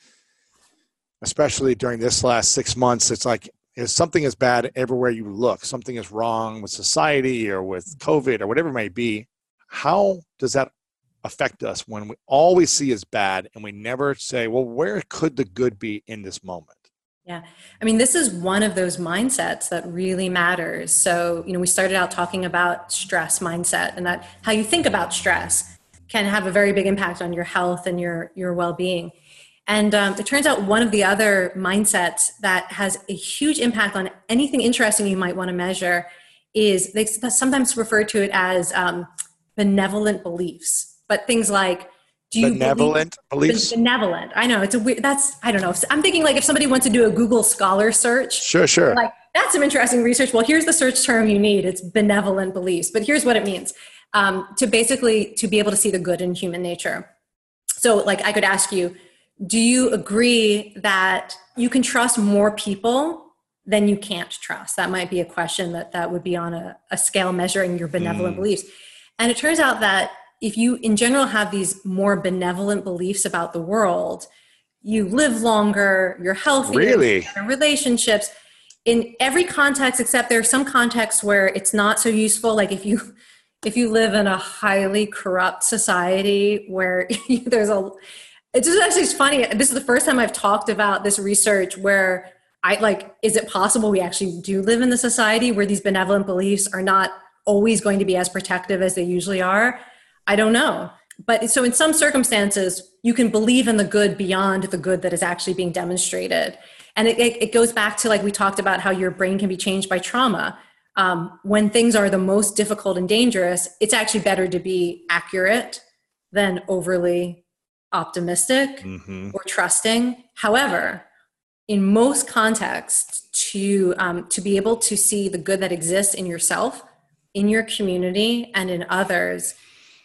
especially during this last six months, it's like if something is bad everywhere you look, something is wrong with society or with COVID or whatever it may be. How does that affect us when we all we see is bad and we never say, well, where could the good be in this moment? Yeah. I mean, this is one of those mindsets that really matters. So, you know, we started out talking about stress mindset, and that how you think about stress can have a very big impact on your health and your, your well-being. And um, it turns out one of the other mindsets that has a huge impact on anything interesting you might want to measure is, they sometimes refer to it as um, benevolent beliefs, but things like, do you benevolent believe, beliefs? Benevolent. I know it's a weird, that's, I don't know. I'm thinking like if somebody wants to do a Google Scholar search. Sure, sure. Like, that's some interesting research. Well, here's the search term you need. It's benevolent beliefs, but here's what it means. Um, to basically, to be able to see the good in human nature. So like I could ask you, do you agree that you can trust more people than you can't trust? That might be a question that, that would be on a, a scale measuring your benevolent mm. beliefs. And it turns out that if you in general have these more benevolent beliefs about the world, you live longer, you're healthier, really? Better relationships in every context, except there are some contexts where it's not so useful. Like if you, if you live in a highly corrupt society where there's a, it's just actually it's funny. This is the first time I've talked about this research where I like, is it possible we actually do live in the society where these benevolent beliefs are not always going to be as protective as they usually are? I don't know. But so in some circumstances, you can believe in the good beyond the good that is actually being demonstrated. And it, it, it goes back to like we talked about how your brain can be changed by trauma. Um, when things are the most difficult and dangerous, it's actually better to be accurate than overly optimistic mm-hmm. or trusting. However, in most contexts, to um, to be able to see the good that exists in yourself, in your community, and in others,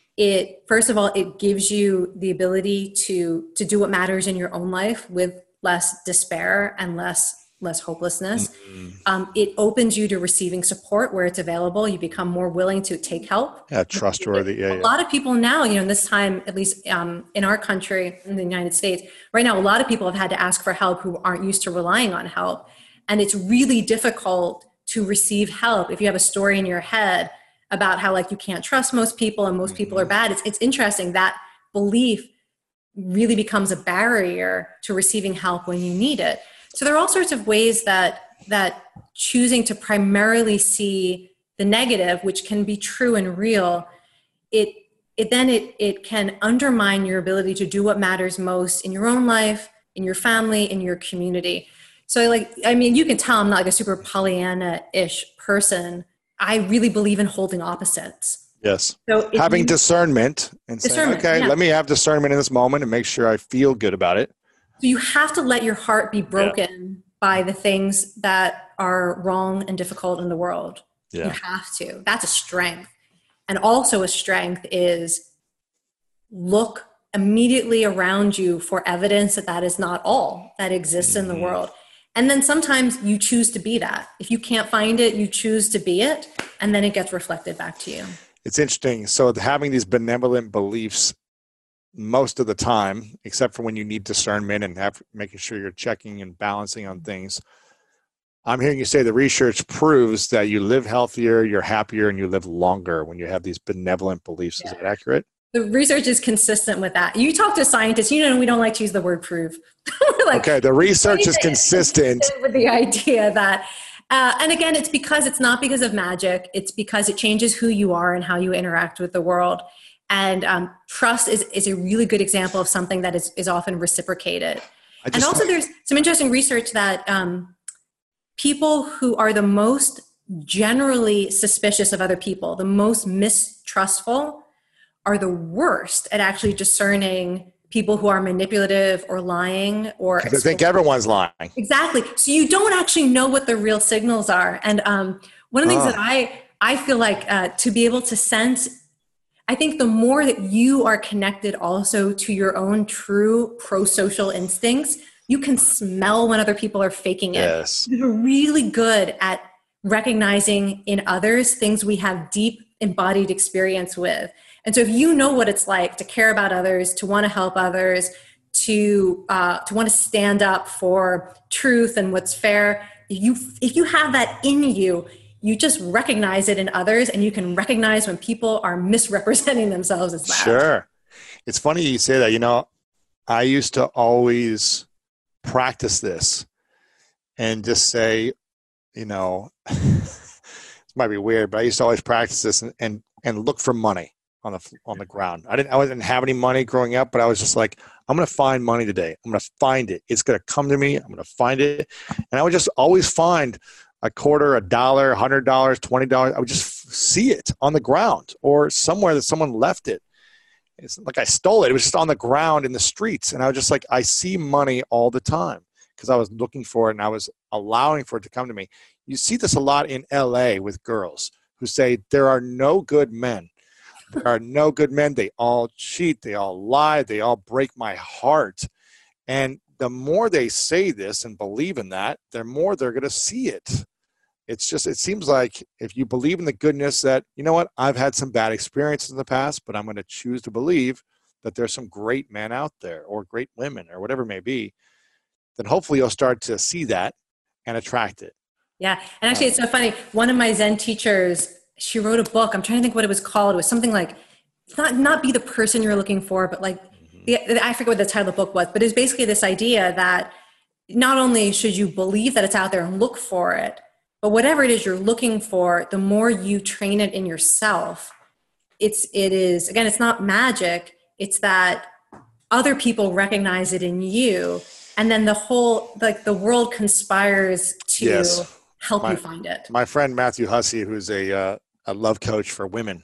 it first of all, it gives you the ability to to do what matters in your own life with less despair and less less hopelessness. Mm-hmm. Um, it opens you to receiving support where it's available. You become more willing to take help. Yeah, trustworthy. Yeah, a yeah. lot of people now, you know, in this time, at least um, in our country, in the United States, right now, a lot of people have had to ask for help who aren't used to relying on help. And it's really difficult to receive help if you have a story in your head about how like you can't trust most people and most mm-hmm. people are bad. It's it's interesting that belief really becomes a barrier to receiving help when you need it. So there are all sorts of ways that that choosing to primarily see the negative, which can be true and real, it it then it it can undermine your ability to do what matters most in your own life, in your family, in your community. So like, I mean, you can tell I'm not like a super Pollyanna-ish person. I really believe in holding opposites. Yes. So having you, discernment and discernment, saying, okay, yeah. let me have discernment in this moment and make sure I feel good about it. So you have to let your heart be broken yeah. by the things that are wrong and difficult in the world. Yeah. You have to. That's a strength. And also a strength is look immediately around you for evidence that that is not all that exists mm-hmm. in the world. And then sometimes you choose to be that. If you can't find it, you choose to be it, and then it gets reflected back to you. It's interesting. So having these benevolent beliefs most of the time, except for when you need discernment and have making sure you're checking and balancing on things, I'm hearing you say the research proves that you live healthier, you're happier, and you live longer when you have these benevolent beliefs. Yeah. Is that accurate? The research is consistent with that. You talk to scientists, you know, we don't like to use the word prove. Like, okay, the research is consistent with the idea that, uh, and again, it's because it's not because of magic. It's because it changes who you are and how you interact with the world. And um, trust is, is a really good example of something that is, is often reciprocated. Just, and also there's some interesting research that um, people who are the most generally suspicious of other people, the most mistrustful, are the worst at actually discerning people who are manipulative or lying or I think everyone's lying. Exactly. So you don't actually know what the real signals are. And um, one of the things oh. that I, I feel like uh, to be able to sense, I think the more that you are connected also to your own true pro-social instincts, You can smell when other people are faking it. Yes. We're really good at recognizing in others things we have deep embodied experience with. And so if you know what it's like to care about others, to want to help others, to uh, to want to stand up for truth and what's fair, if you if you have that in you, you just recognize it in others, and you can recognize when people are misrepresenting themselves as that. Sure. It's funny you say that. You know, I used to always practice this and just say, you know, this might be weird, but I used to always practice this and, and, and look for money on the on the ground. I didn't I didn't have any money growing up, but I was just like, I'm going to find money today. I'm going to find it. It's going to come to me. I'm going to find it. And I would just always find a quarter, a dollar, a hundred dollars, twenty dollars. I would just see it on the ground or somewhere that someone left it. It's like I stole it. It was just on the ground in the streets. And I was just like, I see money all the time because I was looking for it and I was allowing for it to come to me. You see this a lot in L A with girls who say, there are no good men. There are no good men. They all cheat. They all lie. They all break my heart. And the more they say this and believe in that, the more they're going to see it. It's just, it seems like if you believe in the goodness that, you know what, I've had some bad experiences in the past, but I'm going to choose to believe that there's some great men out there or great women or whatever it may be, then hopefully you'll start to see that and attract it. Yeah. And actually, it's so funny. One of my Zen teachers, she wrote a book. I'm trying to think what it was called. It was something like, not, not be the person you're looking for, but like, mm-hmm. the, I forget what the title of the book was, but it's basically this idea that not only should you believe that it's out there and look for it, but whatever it is you're looking for, the more you train it in yourself, it's, it is, again, it's not magic. It's that other people recognize it in you. And then the whole, like the world conspires to yes. help my, you find it. My friend, Matthew Hussey, who's a, uh, a love coach for women.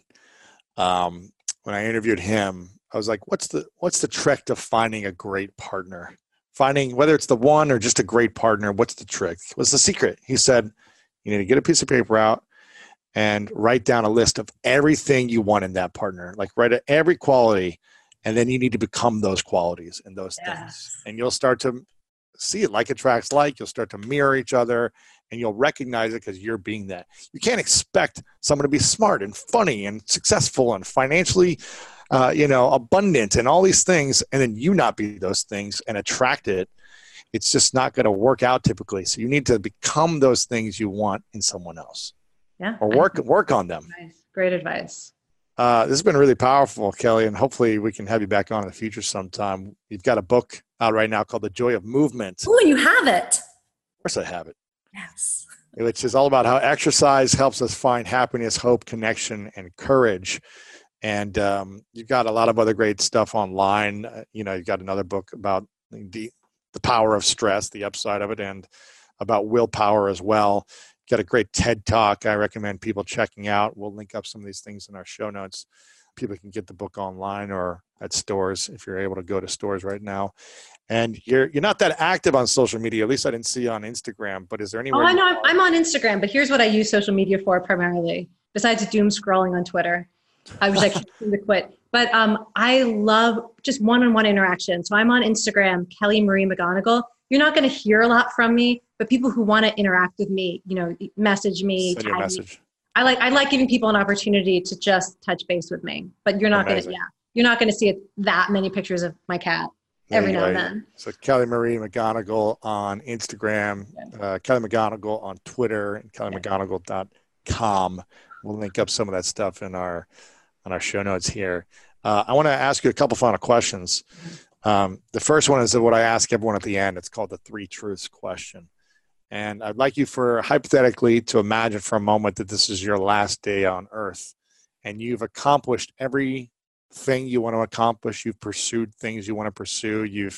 Um, when I interviewed him, I was like, what's the, what's the trick to finding a great partner? Finding, whether it's the one or just a great partner, what's the trick? What's the secret? He said, you need to get a piece of paper out and write down a list of everything you want in that partner, like write every quality, and then you need to become those qualities and those yes. things. And you'll start to see it, like attracts like, you'll start to mirror each other and you'll recognize it because you're being that. You can't expect someone to be smart and funny and successful and financially, uh, you know, abundant and all these things, and then you not be those things and attract it. It's just not going to work out typically. So you need to become those things you want in someone else. Yeah. Or work work on them. Nice. Great advice. Uh, this has been really powerful, Kelly, and hopefully we can have you back on in the future sometime. You've got a book out right now called The Joy of Movement. Oh, you have it. Of course I have it. Yes. Which is all about how exercise helps us find happiness, hope, connection, and courage. And um, you've got a lot of other great stuff online. Uh, you know, you've got another book about the the power of stress, the upside of it, and about willpower as well. Got a great TED Talk I recommend people checking out. We'll link up some of these things in our show notes. People can get the book online or at stores if you're able to go to stores right now. And you're you're not that active on social media. At least I didn't see you on Instagram. But is there anywhere? Oh, I know. I'm, I'm on Instagram, but here's what I use social media for primarily, besides doom scrolling on Twitter. I wish I could to quit. But um, I love just one-on-one interaction. So I'm on Instagram, Kelly Marie McGonigal. You're not going to hear a lot from me, but people who want to interact with me, you know, message me, Send your message. Me. I like I like giving people an opportunity to just touch base with me. But you're not going to, yeah, you're not going to see it, that many pictures of my cat every now and then. So Kelly Marie McGonigal on Instagram, uh, Kelly McGonigal on Twitter, and kelly mcgonigal dot com. We'll link up some of that stuff in our on our show notes here. Uh, I want to ask you a couple final questions. Um, the first one is what I ask everyone at the end. It's called the three truths question. And I'd like you for hypothetically to imagine for a moment that this is your last day on earth and you've accomplished everything you want to accomplish. You've pursued things you want to pursue. You've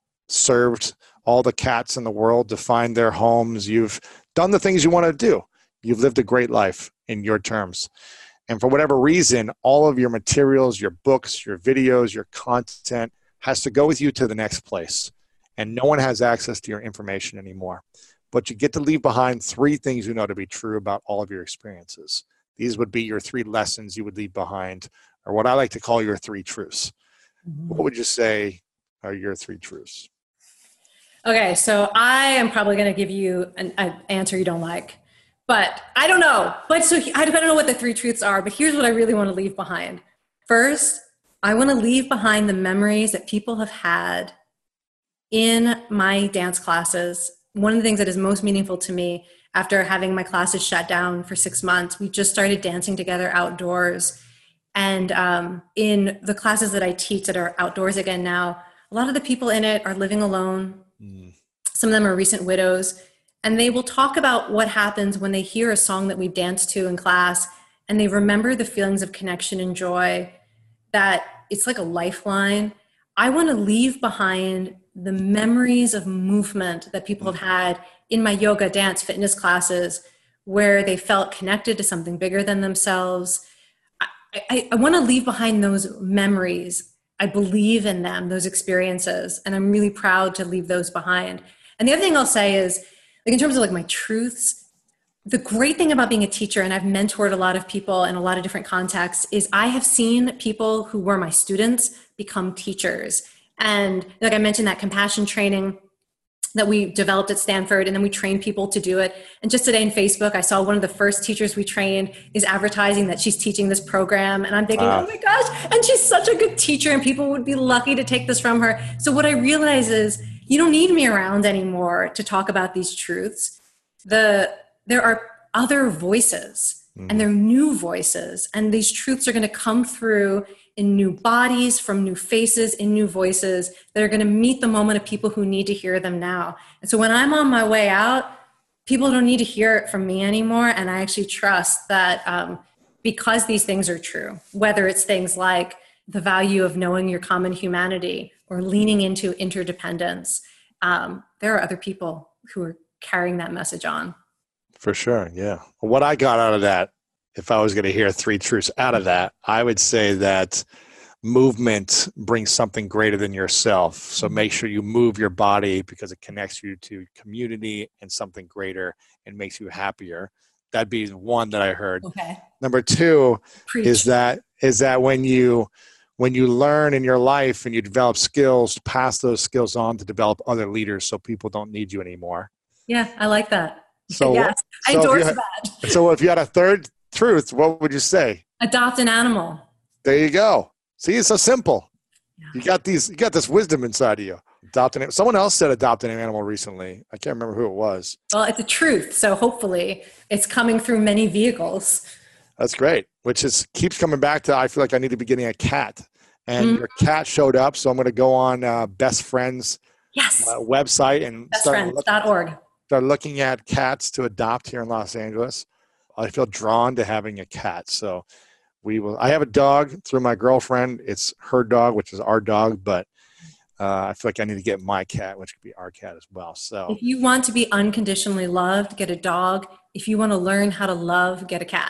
served all the cats in the world to find their homes. You've done the things you want to do. You've lived a great life in your terms. And for whatever reason, all of your materials, your books, your videos, your content has to go with you to the next place. And no one has access to your information anymore. But you get to leave behind three things you know to be true about all of your experiences. These would be your three lessons you would leave behind, or what I like to call your three truths. Mm-hmm. What would you say are your three truths? Okay, so I am probably going to give you an, an answer you don't like, but I don't know. But so I don't know what the three truths are, but here's what I really want to leave behind. First, I want to leave behind the memories that people have had in my dance classes. One of the things that is most meaningful to me after having my classes shut down for six months, we just started dancing together outdoors. And um, in the classes that I teach that are outdoors again now, a lot of the people in it are living alone. Mm. Some of them are recent widows. And they will talk about what happens when they hear a song that we danced to in class and they remember the feelings of connection and joy, that it's like a lifeline. I want to leave behind the memories of movement that people have had in my yoga, dance, fitness classes, where they felt connected to something bigger than themselves. I, I, I want to leave behind those memories. I believe in them, those experiences, and I'm really proud to leave those behind. And the other thing I'll say is, like in terms of like my truths, the great thing about being a teacher, and I've mentored a lot of people in a lot of different contexts, is I have seen people who were my students become teachers. And like I mentioned, that compassion training that we developed at Stanford, and then we train people to do it. And just today in Facebook, I saw one of the first teachers we trained is advertising that she's teaching this program. And I'm thinking, wow. Oh my gosh, and she's such a good teacher and people would be lucky to take this from her. So what I realize is you don't need me around anymore to talk about these truths. The, there are other voices mm. and they're new voices. And these truths are going to come through in new bodies, from new faces, in new voices that are going to meet the moment of people who need to hear them now. And so when I'm on my way out, people don't need to hear it from me anymore. And I actually trust that um, because these things are true, whether it's things like the value of knowing your common humanity or leaning into interdependence, um, there are other people who are carrying that message on. For sure, yeah. What I got out of that, if I was going to hear three truths out of that, I would say that movement brings something greater than yourself. So make sure you move your body because it connects you to community and something greater and makes you happier. That'd be one that I heard. Okay. Number two Preach. is that is that when you when you learn in your life and you develop skills, pass those skills on to develop other leaders so people don't need you anymore. Yeah, I like that. So, yes, I so endorse had, that. So if you had a third truth, what would you say? Adopt an animal. There you go. See, it's so simple. Yeah. You got these. You got this wisdom inside of you. Adopt an. Someone else said adopt an animal recently. I can't remember who it was. Well, it's a truth, so hopefully it's coming through many vehicles. That's great. Which is keeps coming back to. I feel like I need to be getting a cat, and mm-hmm. your cat showed up. So I'm going to go on uh, Best Friends yes. uh, website and best friends dot org. Start looking at cats to adopt here in Los Angeles. I feel drawn to having a cat. So we will, I have a dog through my girlfriend. It's her dog, which is our dog, but uh, I feel like I need to get my cat, which could be our cat as well. So if you want to be unconditionally loved, get a dog. If you want to learn how to love, get a cat.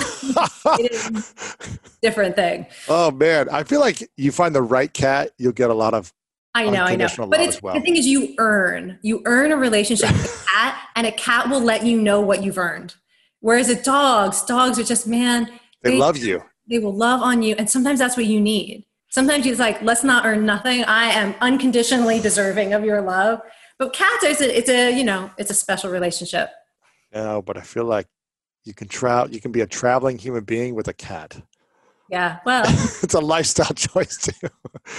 It is a different thing. Oh man. I feel like you find the right cat, you'll get a lot of I know, I know. But it's, well. the thing is you earn. You earn a relationship with a cat, and a cat will let you know what you've earned. Whereas a dogs, dogs are just, man. They, they love you. They will love on you. And sometimes that's what you need. Sometimes you're like, let's not earn nothing. I am unconditionally deserving of your love. But cats, it's a, it's a you know, it's a special relationship. No, but I feel like you can travel. You can be a traveling human being with a cat. Yeah, well. It's a lifestyle choice too.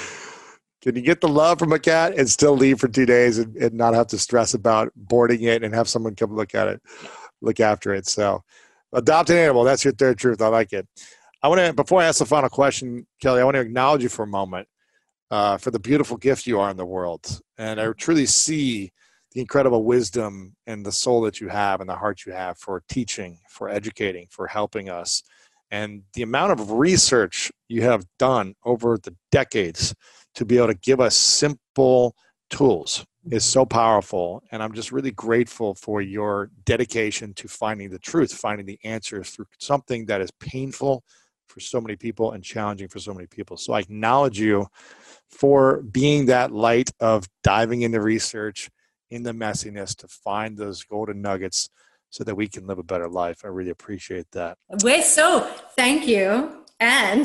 Can you get the love from a cat and still leave for two days and, and not have to stress about boarding it and have someone come look at it, look after it? So adopt an animal. That's your third truth. I like it. I want to, before I ask the final question, Kelly, I want to acknowledge you for a moment uh, for the beautiful gift you are in the world. And I truly see the incredible wisdom and the soul that you have and the heart you have for teaching, for educating, for helping us. And the amount of research you have done over the decades to be able to give us simple tools is so powerful. And I'm just really grateful for your dedication to finding the truth, finding the answers through something that is painful for so many people and challenging for so many people. So I acknowledge you for being that light of diving into research in the messiness to find those golden nuggets so that we can live a better life. I really appreciate that. Wait, so thank you. And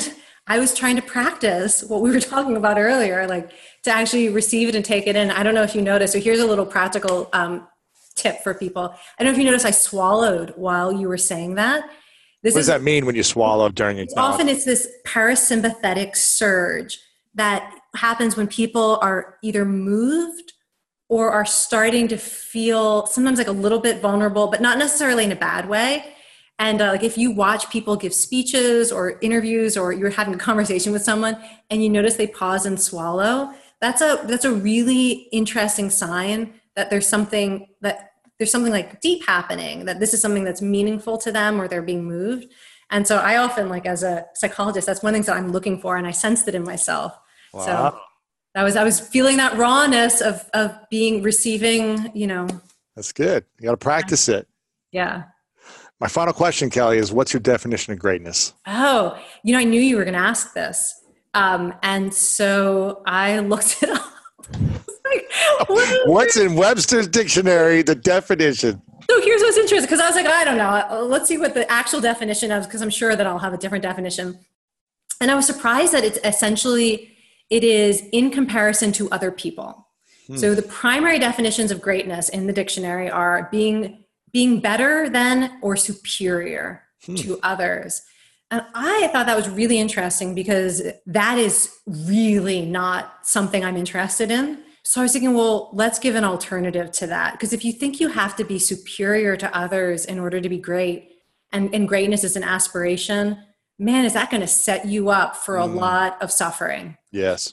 I was trying to practice what we were talking about earlier, like to actually receive it and take it in. I don't know if you noticed. So here's a little practical um, tip for people. I don't know if you noticed I swallowed while you were saying that. This what is, does that mean when you swallow during your talk? Often it's this parasympathetic surge that happens when people are either moved or are starting to feel sometimes like a little bit vulnerable, but not necessarily in a bad way. And uh, like if you watch people give speeches or interviews, or you're having a conversation with someone and you notice they pause and swallow, that's a that's a really interesting sign that there's something that there's something like deep happening, that this is something that's meaningful to them or they're being moved. And so I often, like as a psychologist, that's one of the things that I'm looking for, and I sensed it in myself. Wow. So that was I was feeling that rawness of of being receiving, you know. That's good. You got to practice it. Yeah. My final question, Kelly, is what's your definition of greatness? Oh, you know, I knew you were going to ask this. Um, and so I looked it up. Like, what what's in Webster's dictionary, the definition? So here's what's interesting, because I was like, I don't know. Let's see what the actual definition is, because I'm sure that I'll have a different definition. And I was surprised that it's essentially, it is in comparison to other people. Hmm. So the primary definitions of greatness in the dictionary are being being better than or superior hmm. to others. And I thought that was really interesting, because that is really not something I'm interested in. So I was thinking, well, let's give an alternative to that. Because if you think you have to be superior to others in order to be great, and, and greatness is an aspiration, man, is that going to set you up for a mm. lot of suffering? Yes.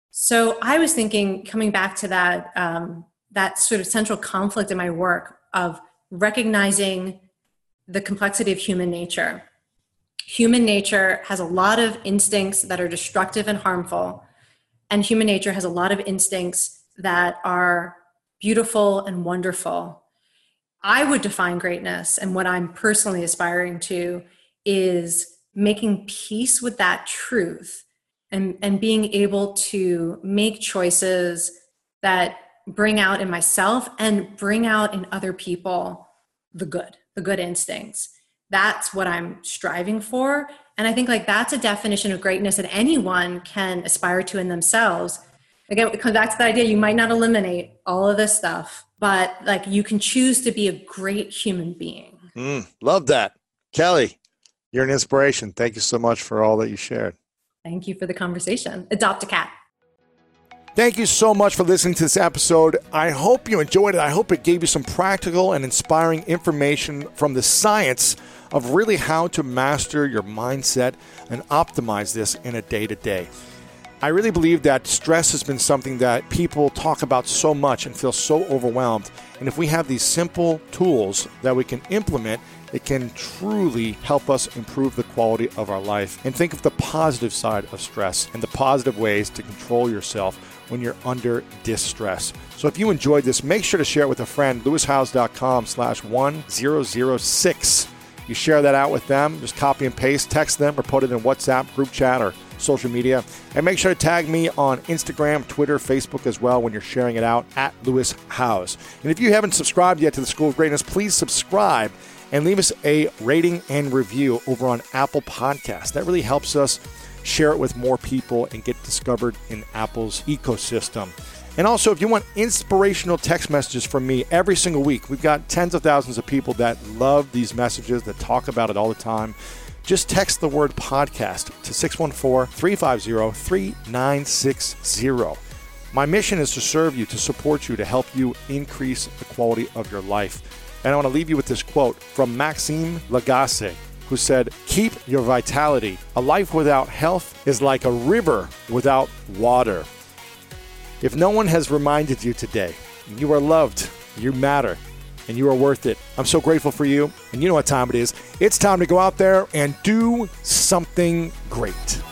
So I was thinking, coming back to that, um, that sort of central conflict in my work of recognizing the complexity of human nature. Human nature has a lot of instincts that are destructive and harmful, and human nature has a lot of instincts that are beautiful and wonderful. I would define greatness, and what I'm personally aspiring to is making peace with that truth, and, and being able to make choices that bring out in myself and bring out in other people the good, the good instincts. That's what I'm striving for. And I think like that's a definition of greatness that anyone can aspire to in themselves. Again, it comes back to the idea, you might not eliminate all of this stuff, but like you can choose to be a great human being. Mm, love that. Kelly, you're an inspiration. Thank you so much for all that you shared. Thank you for the conversation. Adopt a cat. Thank you so much for listening to this episode. I hope you enjoyed it. I hope it gave you some practical and inspiring information from the science of really how to master your mindset and optimize this in a day-to-day. I really believe that stress has been something that people talk about so much and feel so overwhelmed. And if we have these simple tools that we can implement, it can truly help us improve the quality of our life. And think of the positive side of stress and the positive ways to control yourself when you're under distress. So if you enjoyed this, make sure to share it with a friend, lewis howes dot com slash one zero zero six. You share that out with them, just copy and paste, text them, or put it in WhatsApp, group chat, or social media. And make sure to tag me on Instagram, Twitter, Facebook as well when you're sharing it out, at Lewis Howes. And if you haven't subscribed yet to the School of Greatness, please subscribe and leave us a rating and review over on Apple Podcasts. That really helps us share it with more people and get discovered in Apple's ecosystem. And also, if you want inspirational text messages from me every single week, we've got tens of thousands of people that love these messages, that talk about it all the time. Just text the word podcast to six one four, three five zero, three nine six zero. My mission is to serve you, to support you, to help you increase the quality of your life. And I want to leave you with this quote from Maxime Lagacé, who said, "Keep your vitality. A life without health is like a river without water." If no one has reminded you today, you are loved, you matter, and you are worth it. I'm so grateful for you, and you know what time it is. It's time to go out there and do something great.